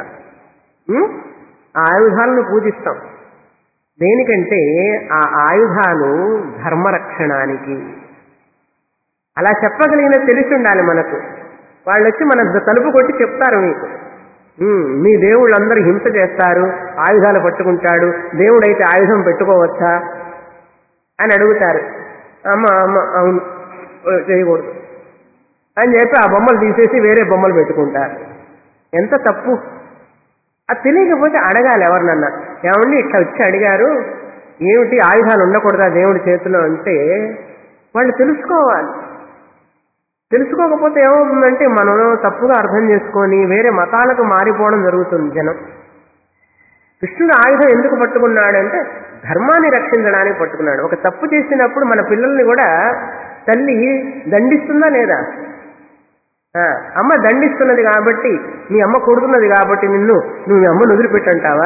ఆ ఆయుధాలను పూజిస్తాం. దేనికంటే ఆ ఆయుధాలు ధర్మరక్షణానికి. అలా చెప్పగలిగిన తెలిసి ఉండాలి మనకు. వాళ్ళు వచ్చి మన తలుపు కొట్టి చెప్తారు, మీకు మీ దేవుళ్ళందరూ హింస చేస్తారు, ఆయుధాలు పట్టుకుంటాడు, దేవుడైతే ఆయుధం పెట్టుకోవచ్చా అని అడుగుతారు. అమ్మ అమ్మ అవును చేయకూడదు అని చెప్పి ఆ బొమ్మలు తీసేసి వేరే బొమ్మలు పెట్టుకుంటారు. ఎంత తప్పు! అది తెలియకపోతే అడగాలి ఎవరినన్నా, ఏమండి ఇట్లా వచ్చి అడిగారు, ఏమిటి ఆయుధాలు ఉండకూడదా దేవుడి చేతిలో అంటే వాళ్ళు తెలుసుకోవాలి. తెలుసుకోకపోతే ఏమవుతుందంటే మనం తప్పుగా అర్థం చేసుకొని వేరే మతాలకు మారిపోవడం జరుగుతుంది జనం. కృష్ణుడు ఆయుధం ఎందుకు పట్టుకున్నాడంటే ధర్మాన్ని రక్షించడానికి పట్టుకున్నాడు. ఒక తప్పు చేసినప్పుడు మన పిల్లల్ని కూడా తల్లి దండిస్తుందా లేదా? అమ్మ దండిస్తున్నది కాబట్టి, మీ అమ్మ కొడుతున్నది కాబట్టి నిన్ను నువ్వు మీ అమ్మను వదిలిపెట్టంటావా?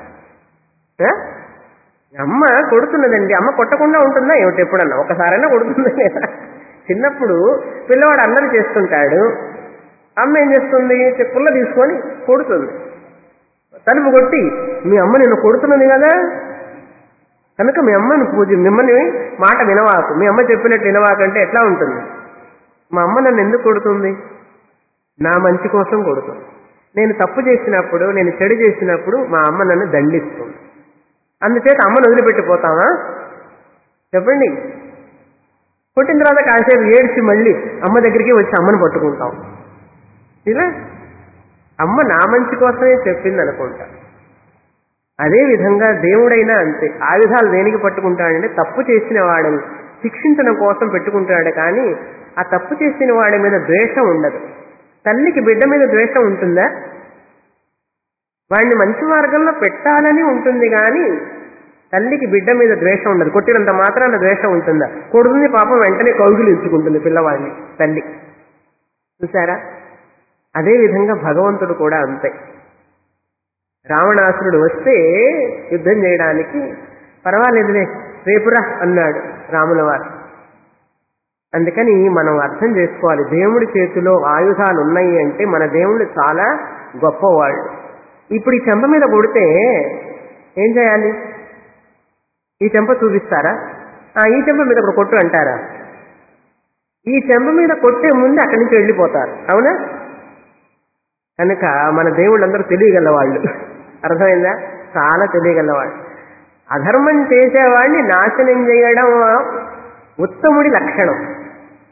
అమ్మ కొడుతున్నదండి, అమ్మ కొట్టకుండా ఉంటుందా ఏమిటి? ఎప్పుడన్నా ఒకసారైనా కొడుతుందా లేదా? చిన్నప్పుడు పిల్లవాడు అల్లరి చేస్తుంటాడు, అమ్మ ఏం చేస్తుంది? పుల్ల తీసుకొని కొడుతుంది, తలుపు కొట్టి మీ అమ్మ నిన్ను కొడుతున్నది కదా, కనుక మీ అమ్మని పూజ, మిమ్మల్ని మాట వినవాకు, మీ అమ్మ చెప్పినట్టు వినవాకంటే ఎట్లా ఉంటుంది? మా అమ్మ నన్ను ఎందుకు కొడుతుంది? నా మంచి కోసం కొడుతుంది. నేను తప్పు చేసినప్పుడు, నేను చెడు చేసినప్పుడు మా అమ్మ నన్ను దండిస్తుంది. అందుచేత అమ్మను వదిలిపెట్టిపోతామా చెప్పండి? కొట్టిన తర్వాత కాసేపు ఏడ్చి మళ్ళీ అమ్మ దగ్గరికి వచ్చి అమ్మను పట్టుకుంటాం. ఇలా అమ్మ నా మంచి కోసమే చెప్పింది అనుకుంటా. అదేవిధంగా దేవుడైనా అంతే. ఆయుధాలు దేనికి పట్టుకుంటాడంటే తప్పు చేసిన వాడిని శిక్షించడం కోసం పెట్టుకుంటాడు. కానీ ఆ తప్పు చేసిన వాడి మీద ద్వేషం ఉండదు. తల్లికి బిడ్డ మీద ద్వేషం ఉంటుందా? వాడిని మంచి మార్గంలో పెట్టాలని ఉంటుంది, కానీ తల్లికి బిడ్డ మీద ద్వేషం ఉండదు. కొట్టినంత మాత్రాన ద్వేషం ఉంటుందా? కొడుతుంది పాపం, వెంటనే కౌగిలించుకుంటుంది పిల్లవాడిని తల్లి. చూసారా? అదేవిధంగా భగవంతుడు కూడా అంతే. రావణాసురుడు వస్తే యుద్ధం చేయడానికి, పర్వాలేదులే రేపురా అన్నాడు రాముల వారు. అందుకని మనం అర్థం చేసుకోవాలి, దేవుడి చేతిలో ఆయుధాలు ఉన్నాయి అంటే మన దేవుళ్ళు చాలా గొప్పవాళ్ళు. ఇప్పుడు ఈ చెంప మీద కొడితే ఏం చేయాలి? ఈ చెంప చూపిస్తారా? ఈ చెంప మీద ఒక కొట్టు అంటారా? ఈ చెంప మీద కొట్టే ముందు అక్కడి నుంచి వెళ్ళిపోతారు. అవునా? కనుక మన దేవుళ్ళందరూ తెలియగలవాళ్ళు. అర్థమైందా? చాలా తెలియగలవాళ్ళు. అధర్మం చేసేవాడిని నాశనం చేయడం ఉత్తముడి లక్షణం.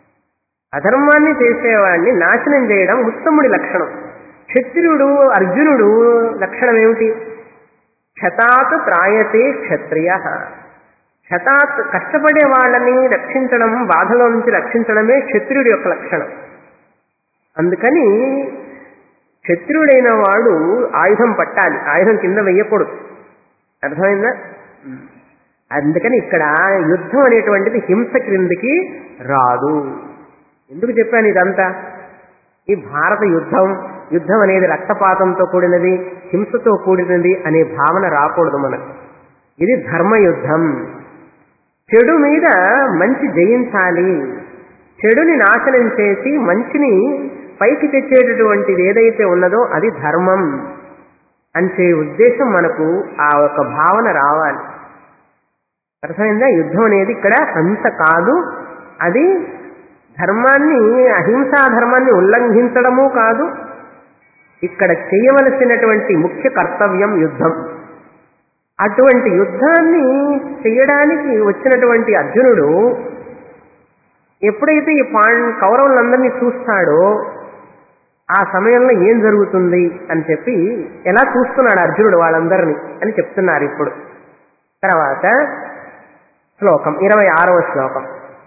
అధర్మాన్ని చేసేవాడిని నాశనం చేయడం ఉత్తముడి లక్షణం. క్షత్రియుడు అర్జునుడు లక్షణం ఏమిటి? క్షతాత్ త్రాయతే క్షత్రియ. క్షతాత్ కష్టపడే వాళ్ళని రక్షించడం, బాధలో నుంచి రక్షించడమే క్షత్రియుడి యొక్క లక్షణం. అందుకని క్షత్రియుడైన వాడు ఆయుధం పట్టాలి, ఆయుధం కింద వెయ్యకూడదు. అర్థమైందా? అందుకని ఇక్కడ యుద్ధం అనేటువంటిది హింస క్రిందికి రాదు. ఎందుకు చెప్పాను ఇదంతా? ఈ భారత యుద్ధం యుద్ధం అనేది రక్తపాతంతో కూడినది, హింసతో కూడినది అనే భావన రాకూడదు మనకు. ఇది ధర్మయుద్ధం. చెడు మీద మంచి జయించాలి, చెడుని నాశనం చేసి మంచిని పైకి తెచ్చేటటువంటిది ఏదైతే ఉన్నదో అది ధర్మం అంటే ఉద్దేశం మనకు ఆ ఒక భావన రావాలి. అర్థమైందా? యుద్ధం అనేది ఇక్కడ హింస కాదు, అది ధర్మాన్ని అహింసా ధర్మాన్ని ఉల్లంఘించడము కాదు. ఇక్కడ చేయవలసినటువంటి ముఖ్య కర్తవ్యం యుద్ధం. అటువంటి యుద్ధాన్ని చేయడానికి వచ్చినటువంటి అర్జునుడు ఎప్పుడైతే ఈ పా కౌరవులందరినీ చూస్తాడో ఆ సమయంలో ఏం జరుగుతుంది అని చెప్పి ఎలా చూస్తున్నాడు అర్జునుడు వాళ్ళందరినీ అని చెప్తున్నారు ఇప్పుడు. తర్వాత శ్లోకం ఇరవై ఆరవ శ్లోకం.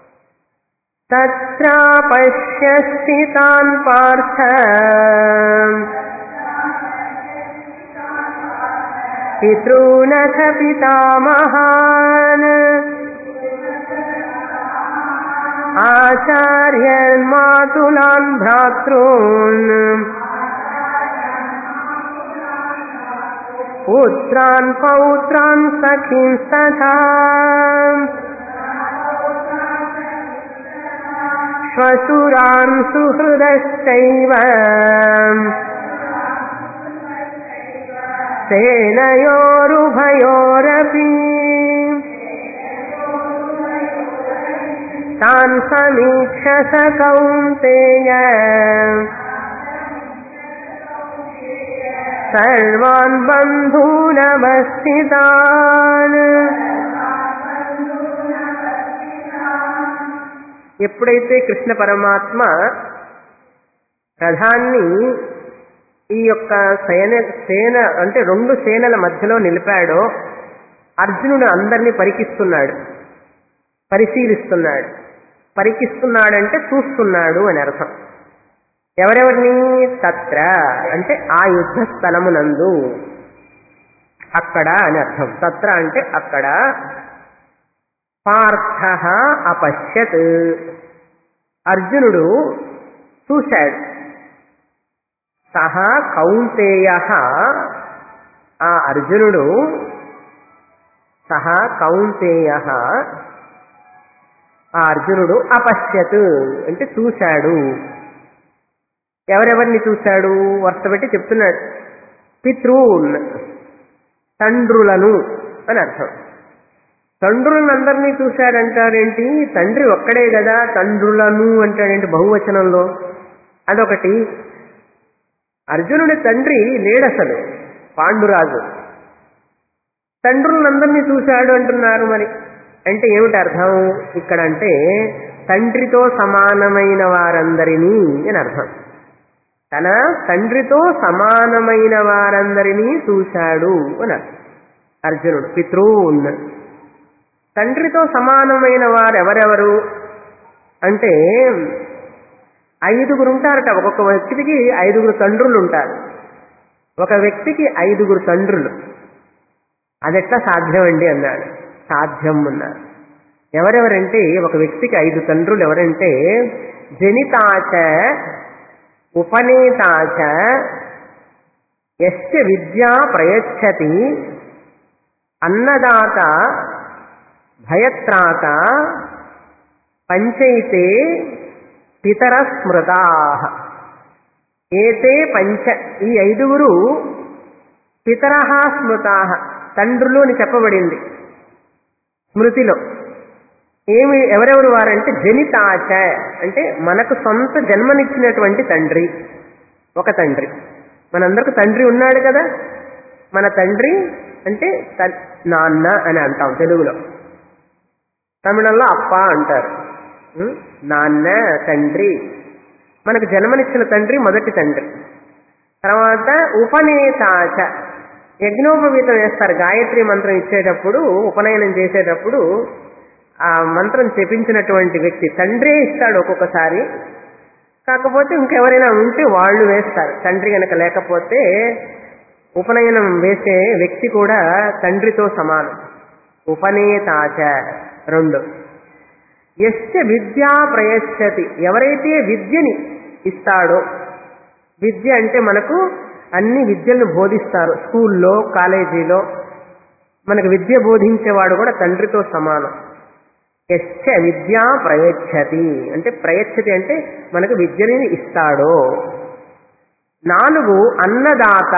తత్ర పశ్యసి తాన్ పార్థ పితॄనథ పితామహాన్ ఆచార్యన్ మాతులాన్ భ్రాతॄన్ పుత్రాన్ పౌత్రాన్ సఖీంస్తథా శ్వశురాన్ సుహృదశ్చైవ సేనయోరుభయోరపి తాన్ సమీక్ష స కౌంతేయ సర్వాన్ బంధూనవస్థితాన్. ఎప్పుడైతే కృష్ణ పరమాత్మ రథాన్ని ఈ యొక్క సేన సేన అంటే రెండు సేనల మధ్యలో నిలిపాడో అర్జునుడు అందరినీ పరికిస్తున్నాడు, పరిశీలిస్తున్నాడు. పరికిస్తున్నాడంటే చూస్తున్నాడు అని అర్థం. ఎవరెవరిని? తత్ర అంటే ఆ యుద్ధ స్థలమునందు, అక్కడ అని అర్థం. తత్ర అంటే అక్కడ. పార్థ అపశ్యత్ అర్జునుడు చూశాడు. సహ కౌంతేయ ఆ అర్జునుడు సహ కౌంతేయ ఆ అర్జునుడు అపశ్యత్ అంటే చూశాడు. ఎవరెవరిని చూశాడు? వరుస పెట్టి చెప్తున్నాడు. పితృన్ తండ్రులను అని అర్థం. తండ్రులందరినీ చూశాడంటారేంటి? తండ్రి ఒక్కడే కదా, తండ్రులను అంటాడేంటి బహువచనంలో? అదొకటి. అర్జునుడి తండ్రి లేడసలు, పాండురాజు. తండ్రులందరినీ చూశాడు అంటున్నారు. మరి అంటే ఏమిటి అర్థం ఇక్కడ? అంటే తండ్రితో సమానమైన వారందరినీ అని అర్థం. తన తండ్రితో సమానమైన వారందరినీ చూశాడు అని అర్థం అర్జునుడు. పితృన్ తండ్రితో సమానమైన వారు ఎవరెవరు అంటే ఐదుగురు ఉంటారట. ఒక్కొక్క వ్యక్తికి ఐదుగురు తండ్రులు ఉంటారు. ఒక వ్యక్తికి ఐదుగురు తండ్రులు. అదెట్లా సాధ్యమండి అన్నాడు. సాధ్యం అన్నారు. ఎవరెవరంటే ఒక వ్యక్తికి ఐదు తండ్రులు ఎవరంటే జనితాచ ఉపనేతాచ యశ్చ విద్యా ప్రయచ్చతి అన్నదాత భయత్రాత పంచైతే పితర స్మృతా. ఏతే పంచ ఈ ఐదుగురు పితర స్మృతా తండ్రులు అని చెప్పబడింది స్మృతిలో. ఏమి ఎవరెవరు వారంటే జనితాచ అంటే మనకు సొంత జన్మనిచ్చినటువంటి తండ్రి. ఒక తండ్రి, మనందరికి తండ్రి ఉన్నాడు కదా. మన తండ్రి అంటే నాన్న అని అంటాం తెలుగులో. తమిళంలో అప్ప అంటారు. నాన్న తండ్రి. మనకు జన్మనిచ్చిన తండ్రి మొదటి తండ్రి. తర్వాత ఉపనేతాచ, యజ్ఞోపవీతం వేస్తారు. గాయత్రి మంత్రం ఇచ్చేటప్పుడు, ఉపనయనం చేసేటప్పుడు ఆ మంత్రం చెప్పించినటువంటి వ్యక్తి తండ్రే ఇస్తాడు ఒక్కొక్కసారి. కాకపోతే ఇంకెవరైనా ఉంటే వాళ్ళు వేస్తారు. తండ్రి కనుక లేకపోతే ఉపనయనం వేసే వ్యక్తి కూడా తండ్రితో సమానం. ఉపనేతాచ రెండు. యశ్చ విద్యా ప్రయచ్చతి, ఎవరైతే విద్యని ఇస్తాడో, విద్య అంటే మనకు అన్ని విద్యలను బోధిస్తారు. స్కూల్లో, కాలేజీలో మనకు విద్య బోధించేవాడు కూడా తండ్రితో సమానం. యశ్చ విద్యా ప్రయచ్చతి అంటే, ప్రయచ్చతి అంటే మనకు విద్యని ఇస్తాడో. నాలుగు అన్నదాత,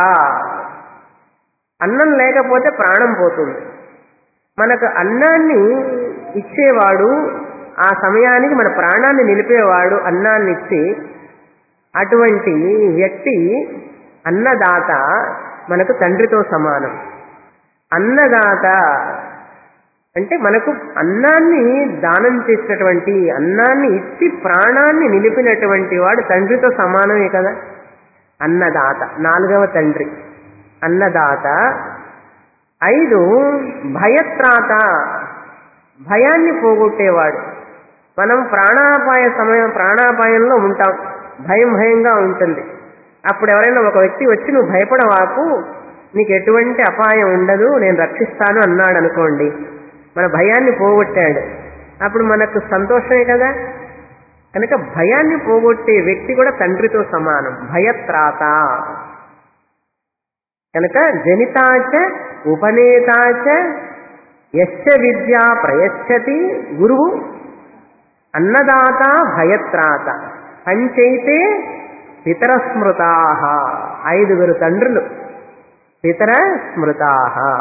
అన్నం లేకపోతే ప్రాణం పోతుంది. మనకు అన్నాన్ని ఇచ్చేవాడు, ఆ సమయానికి మన ప్రాణాన్ని నిలిపేవాడు అన్నాన్ని ఇచ్చి, అటువంటి వ్యక్తి అన్నదాత మనకు తండ్రితో సమానం. అన్నదాత అంటే మనకు అన్నాన్ని దానం చేసినటువంటి, అన్నాన్ని ఇచ్చి ప్రాణాన్ని నిలిపినటువంటి వాడు తండ్రితో సమానమే కదా అన్నదాత. నాలుగవ తండ్రి అన్నదాత. ఐదు భయత్రాత, భయాన్ని పోగొట్టేవాడు. మనం ప్రాణాపాయ సమయం, ప్రాణాపాయంలో ఉంటాం, భయం భయంగా ఉంటుంది. అప్పుడు ఎవరైనా ఒక వ్యక్తి వచ్చి నువ్వు భయపడవాకు, నీకు ఎటువంటి అపాయం ఉండదు, నేను రక్షిస్తాను అన్నాడు అనుకోండి, మన భయాన్ని పోగొట్టాడు. అప్పుడు మనకు సంతోషమే కదా. కనుక భయాన్ని పోగొట్టే వ్యక్తి కూడా తండ్రితో సమానం. భయత్రాత. కనుక జనితాచ ఉపనేతాచ యశ్చ విద్యా ప్రయచ్చతి గురువు అన్నదాత భయత్రాత. పంచైతే పితర స్మృతా, ఐదుగురు తండ్రులు పితర స్మృతా.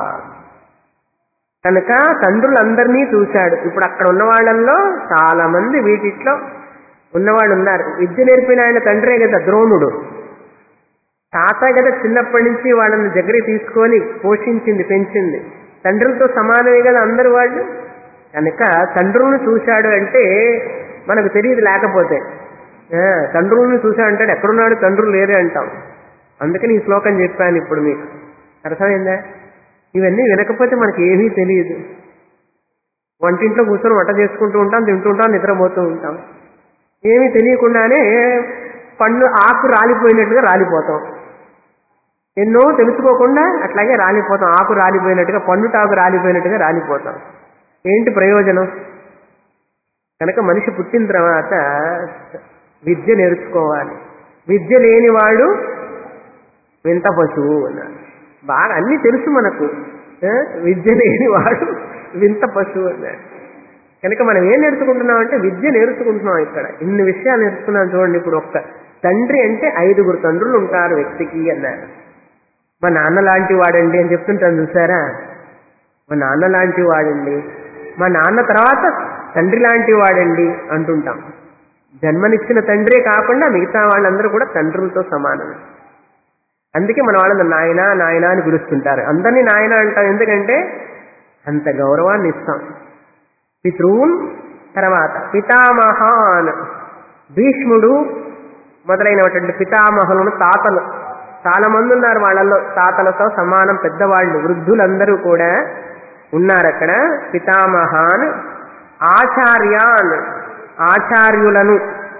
కనుక తండ్రులందరినీ చూశాడు. ఇప్పుడు అక్కడ ఉన్న వాళ్ళల్లో చాలా మంది వీటిట్లో ఉన్నవాళ్ళు ఉన్నారు. విద్య నేర్పిన ఆయన తండ్రే కదా ద్రోణుడు. తాత కదా చిన్నప్పటి నుంచి వాళ్ళని దగ్గరికి తీసుకొని పోషించింది, పెంచింది. తండ్రులతో సమానమే కదా అందరు వాళ్ళు. కనుక తండ్రులను చూశాడు అంటే మనకు తెలియదు. లేకపోతే తండ్రులను చూశాడంటే ఎక్కడున్నాడు, తండ్రులు లేరే అంటాం. అందుకని ఈ శ్లోకం చెప్పాను ఇప్పుడు మీకు. అర్థమైందా? ఇవన్నీ వినకపోతే మనకి ఏమీ తెలియదు. వంటింట్లో కూర్చొని వంట చేసుకుంటూ ఉంటాం, తింటూ ఉంటాం, నిద్రపోతూ ఉంటాం. ఏమీ తెలియకుండానే పండు ఆకు రాలిపోయినట్టుగా రాలిపోతాం. ఎన్నో తెలుసుకోకుండా అట్లాగే రాలిపోతాం. ఆకు రాలిపోయినట్టుగా, పండుటాకు రాలిపోయినట్టుగా రాలిపోతాం. ఏంటి ప్రయోజనం? కనుక మనిషి పుట్టిన తర్వాత విద్య నేర్చుకోవాలి. విద్య లేనివాడు వింత పశువు అన్నాడు. బాగా అన్నీ తెలుసు మనకు, విద్య లేనివాడు వింత పశువు అన్నాడు. కనుక మనం ఏం నేర్చుకుంటున్నాం అంటే విద్య నేర్చుకుంటున్నాం. ఇక్కడ ఇన్ని విషయాలు నేర్చుకున్నాం చూడండి. ఇప్పుడు ఒక్క తండ్రి అంటే ఐదుగురు తండ్రులు ఉంటారు వ్యక్తికి అన్నారు. మా నాన్న లాంటి వాడండి అని చెప్తుంటాను చూసారా. మా నాన్న లాంటి వాడండి, మా నాన్న తర్వాత తండ్రి లాంటి వాడండి అంటుంటాం. జన్మనిచ్చిన తండ్రే కాకుండా మిగతా వాళ్ళందరూ కూడా తండ్రులతో సమానం. అందుకే మన వాళ్ళని నాయన నాయన అని పిలుస్తుంటారు. అందరినీ నాయన అంటాం, ఎందుకంటే అంత గౌరవాన్ని ఇస్తాం. పితృన్, తర్వాత పితామహాన్, భీష్ముడు మొదలైనటువంటి పితామహులను, తాతలు చాలా మంది ఉన్నారు. వాళ్ళల్లో తాతలతో సమానం పెద్దవాళ్ళు, వృద్ధులందరూ కూడా ఉన్నారు అక్కడ. పితామహాన్. ఆచార్యాన్, ఆచార్యులను,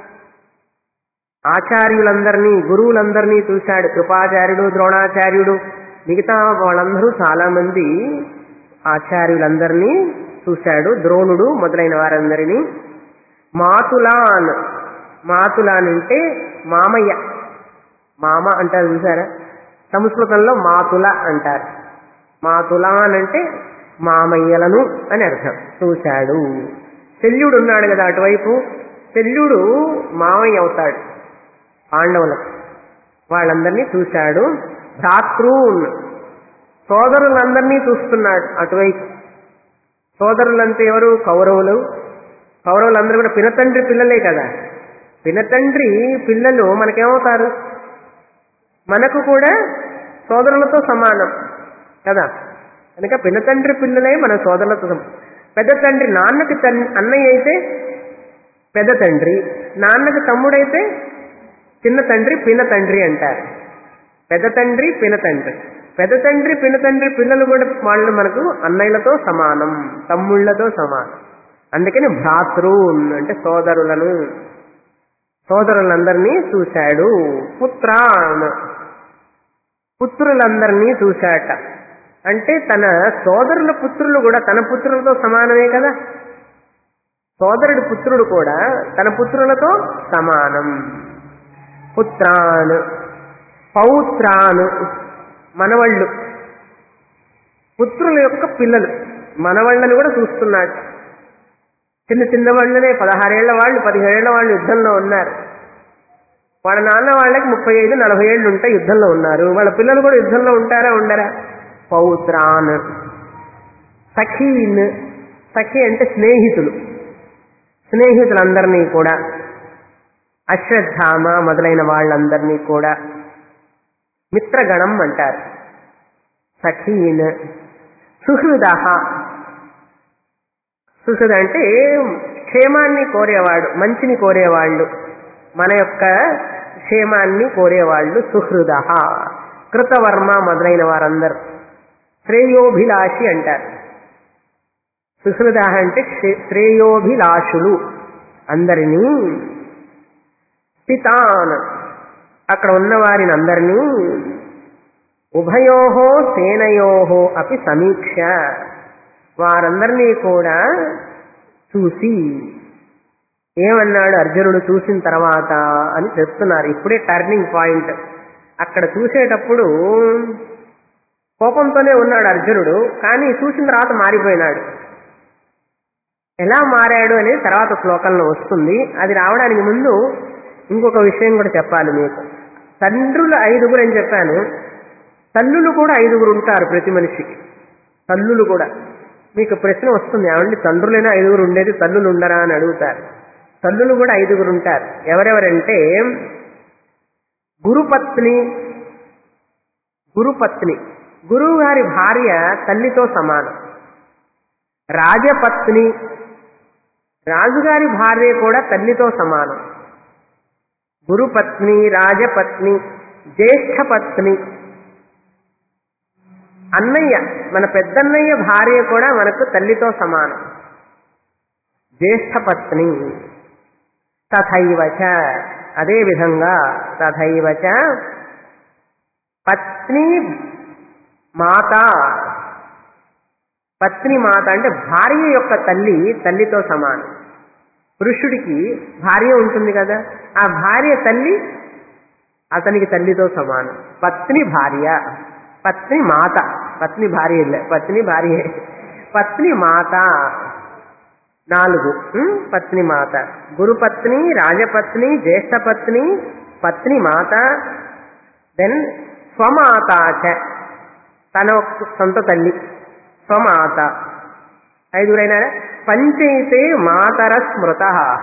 ఆచార్యులందరినీ, గురువులందరినీ చూశాడు. కృపాచార్యుడు, ద్రోణాచార్యుడు, మిగతా వాళ్ళందరూ చాలా మంది ఆచార్యులందరినీ చూశాడు. ద్రోణుడు మొదలైన వారందరినీ. మాతులాన్, మాతులాన్ అంటే మామయ్య, మామ అంటారు చూసారా. సంస్కృతంలో మాతుల అంటారు. మాతులాన్ అంటే మామయ్యలను అని అర్థం. చూశాడు. శల్యుడు ఉన్నాడు కదా అటువైపు, శల్యుడు మామయ్య అవుతాడు పాండవులకు. వాళ్ళందరినీ చూశాడు. భ్రాతృన్, సోదరులందరినీ చూస్తున్నాడు అటువైపు. సోదరులంతా ఎవరు? కౌరవులు. కౌరవులందరూ కూడా పినతండ్రి పిల్లలే కదా. పినతండ్రి పిల్లలు మనకేమవుతారు? మనకు కూడా సోదరులతో సమానం కదా. కనుక పినతండ్రి పిల్లలే మన సోదరులతో సమానం. పెద్ద తండ్రి నాన్నకి తన్ అన్నయ్య అయితే పెద్ద తండ్రి. నాన్నకి తమ్ముడైతే చిన్న తండ్రి పిన్న తండ్రి అంటారు. పెద్ద తండ్రి పిన తండ్రి. పెద్ద తండ్రి పిన తండ్రి పిల్లలు కూడా వాళ్ళు మనకు అన్నయ్యలతో సమానం, తమ్ముళ్లతో సమానం. అందుకని భ్రాతృ అంటే సోదరులను, సోదరులందరినీ చూశాడు. పుత్రాన్ పుత్రులందరినీ చూశాట. అంటే తన సోదరుల పుత్రులు కూడా తన పుత్రులతో సమానమే కదా. సోదరుడి పుత్రుడు కూడా తన పుత్రులతో సమానం. పుత్రాన్ పౌత్రాన్ మనవళ్ళు, పుత్రుల యొక్క పిల్లలు మనవళ్ళని కూడా చూస్తున్నాడు. చిన్న చిన్న వాళ్ళనే పదహారేళ్ల వాళ్ళు పదిహేడేళ్ల వాళ్ళు యుద్ధంలో ఉన్నారు. వాళ్ళ నాన్న వాళ్ళకి ముప్పై ఐదు నలభై ఏళ్ళు ఉంటాయి, యుద్ధంలో ఉన్నారు. వాళ్ళ పిల్లలు కూడా యుద్ధంలో ఉంటారా ఉండరా? పౌత్రాన్. సఖీన్, సఖి అంటే స్నేహితులు, స్నేహితులందరినీ కూడా, అశ్వత్థామ మొదలైన వాళ్ళందరినీ కూడా మిత్రగణం అంటారు. సఖీన్. సుహృద, సుహృద అంటే క్షేమాన్ని కోరేవాడు, మంచిని కోరేవాళ్ళు, మన యొక్క క్షేమాన్ని కోరేవాళ్ళు సుహృద. కృతవర్మ మొదలైన వారందరూ శ్రేయోభిలాషి అంటారు. సుహృద అంటే శ్రేయోభిలాషులు అందరినీ. పితాన్ అక్కడ ఉన్న వారిని అందరినీ. ఉభయోహో సేనయోహో అపి సమీక్ష వారందరినీ కూడా చూసి ఏమన్నాడు అర్జునుడు చూసిన తర్వాత అని చెప్తున్నారు. ఇప్పుడే టర్నింగ్ పాయింట్. అక్కడ చూసేటప్పుడు కోపంతోనే ఉన్నాడు అర్జునుడు, కానీ చూసిన తర్వాత మారిపోయినాడు. ఎలా మారాడు అనేది తర్వాత శ్లోకంలో వస్తుంది. అది రావడానికి ముందు ఇంకొక విషయం కూడా చెప్పాలి మీకు. తండ్రులు ఐదుగురు అని చెప్పాను, తల్లులు కూడా ఐదుగురు ఉంటారు ప్రతి మనిషికి. తల్లులు కూడా మీకు ప్రశ్న వస్తుంది, ఏమండి తండ్రులైనా ఐదుగురు ఉండేది తల్లులు ఉండరా అని అడుగుతారు. తల్లులు కూడా ఐదుగురు ఉంటారు. ఎవరెవరంటే గురుపత్ని. గురుపత్ని గురువు గారి భార్య తల్లితో సమానం. రాజపత్ని రాజుగారి భార్య కూడా తల్లితో సమానం. గురుపత్ని, రాజపత్ని, జ్యేష్ఠపత్ని. అన్నయ్య మన పెద్దన్నయ్య భార్య కూడా మనకు తల్లితో సమానం, జ్యేష్ఠపత్ని. తథైవచ అదేవిధంగా తథైవచ పత్ని మాత. పత్ని మాత అంటే భార్య యొక్క తల్లి తల్లితో సమానం. పురుషుడికి భార్య ఉంటుంది కదా, ఆ భార్య తల్లి అతనికి తల్లితో సమానం. పత్ని భార్య, పత్ని మాత. పత్ని భార్య ఇల్లే, పత్ని భార్య. పత్ని మాత నాలుగు. పత్ని మాత గురుపత్ని, రాజపత్ని, జ్యేష్ఠపత్ని, పత్ని మాత. దెన్ స్వమాతాచ తన సొంత తల్లి స్వమాత. ఐదుగురైనా. పంచైతే మాతర స్మృత.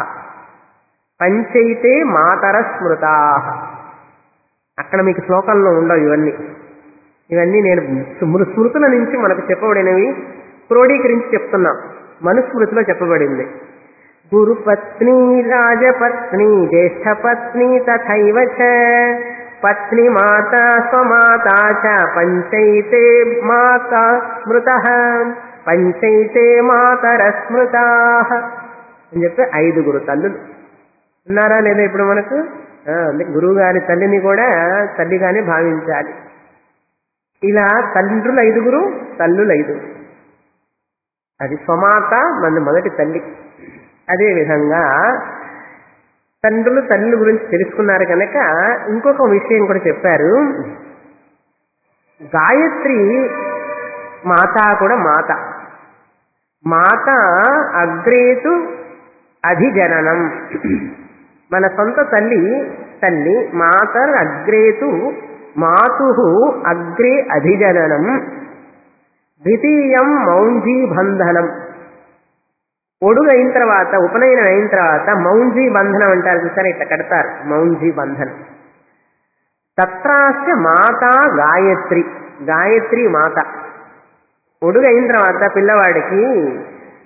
పంచైతే మాతర స్మృత. అక్కడ మీకు శ్లోకంలో ఉండవు ఇవన్నీ. ఇవన్నీ నేను స్మృతుల నుంచి మనకు చెప్పబడినవి క్రోడీకరించి చెప్తున్నాం. మనుస్మృతిలో చెప్పబడింది. గురుపత్ని, రాజపత్ని, జ్యేష్ఠపత్ని తథైవ చ పత్ని మాత స్వమాత చ పంచైతే మాతా స్మృతః పంచైతే మాతర స్మృతాః అని చెప్పి ఐదుగురు తల్లులు ఉన్నారా లేదా ఇప్పుడు మనకు? అందుకే గురువు గారి తల్లిని కూడా తల్లిగానే భావించాలి. ఇలా తండ్రులు ఐదుగురు, తల్లులు ఐదుగురు. అది స్వమాత మన మొదటి తల్లి. అదేవిధంగా తండ్రులు తల్లుల గురించి తెలుసుకున్నారు కనుక ఇంకొక విషయం కూడా చెప్పారు. గాయత్రి మాత కూడా మాత. మాత అగ్రేతు అధిజననం. మన సొంత తల్లి తల్లి మాత అగ్రేతు మాతు అగ్రే అధిజననం. ద్వితీయం మౌంజీ బంధనం. ఒడుగు అయిన తర్వాత, ఉపనయనం అయిన తర్వాత మౌంజీ బంధనం అంటారు చూసారా, ఇట్లా కడతారు మౌంజీ బంధనం. తత్రాస్య మాత గాయత్రి. గాయత్రి మాత. ఒడుగు అయిన తర్వాత పిల్లవాడికి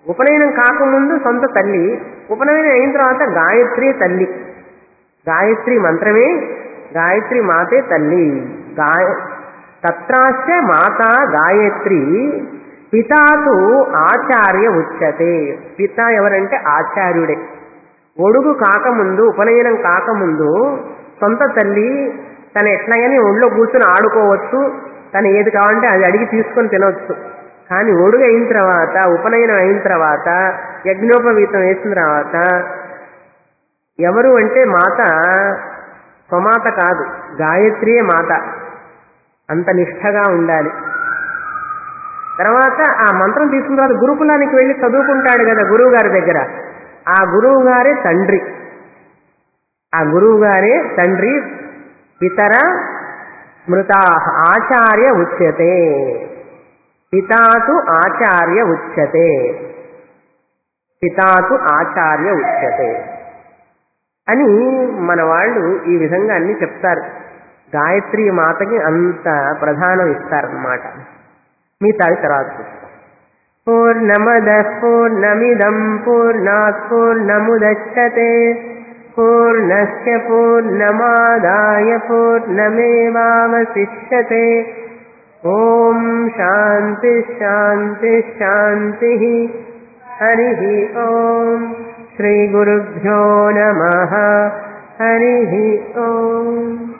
ఉపనయనం కాకముందు సొంత తల్లి, ఉపనయనం అయిన తర్వాత గాయత్రి తల్లి. గాయత్రి మంత్రమే, గాయత్రి మాతే తల్లి. గాయ తత్రాస్య మాత గాయత్రి, పితాతు ఆచార్య ఉచ్యతే. పిత ఎవరంటే ఆచార్యుడే. ఒడుగు కాకముందు, ఉపనయనం కాకముందు సొంత తల్లి తను ఎట్లాగని ఒళ్ళో కూర్చొని ఆడుకోవచ్చు, తను ఏది కావాలంటే అది అడిగి తీసుకొని తినవచ్చు. కానీ ఒడుగు అయిన తర్వాత, ఉపనయనం అయిన తర్వాత, యజ్ఞోపవీతం వేసిన తర్వాత ఎవరు అంటే మాత స్వమాత కాదు, గాయత్రియే మాత. అంత నిష్ఠగా ఉండాలి. తర్వాత ఆ మంత్రం తీసుకున్న తర్వాత గురుకులానికి వెళ్ళి చదువుకుంటాడు కదా గురువు గారి దగ్గర, ఆ గురువు గారే తండ్రి. ఆ గురువు గారే తండ్రి. పితర స్మృతా ఆచార్య ఉచ్యతే. పితాతు ఆచార్య ఉచ్యతే. పితాతు ఆచార్య ఉచ్యతే అని మన వాళ్ళు ఈ విధంగా అన్ని చెప్తారు. గాయత్రి మాతకి అంత ప్రధానం ఇస్తారన్నమాట. మిగతాది తర్వాత చూస్తాం. పూర్ణమద పూర్ణమిదం పూర్ణాత్ పూర్ణముదచ్యతే పూర్ణస్య పూర్ణమాదాయ పూర్ణమేవావశిష్యతే. ఓం శాంతి శాంతి శాంతి. హరి ఓం. శ్రీ గురుభ్యో నమః. హరి ఓం.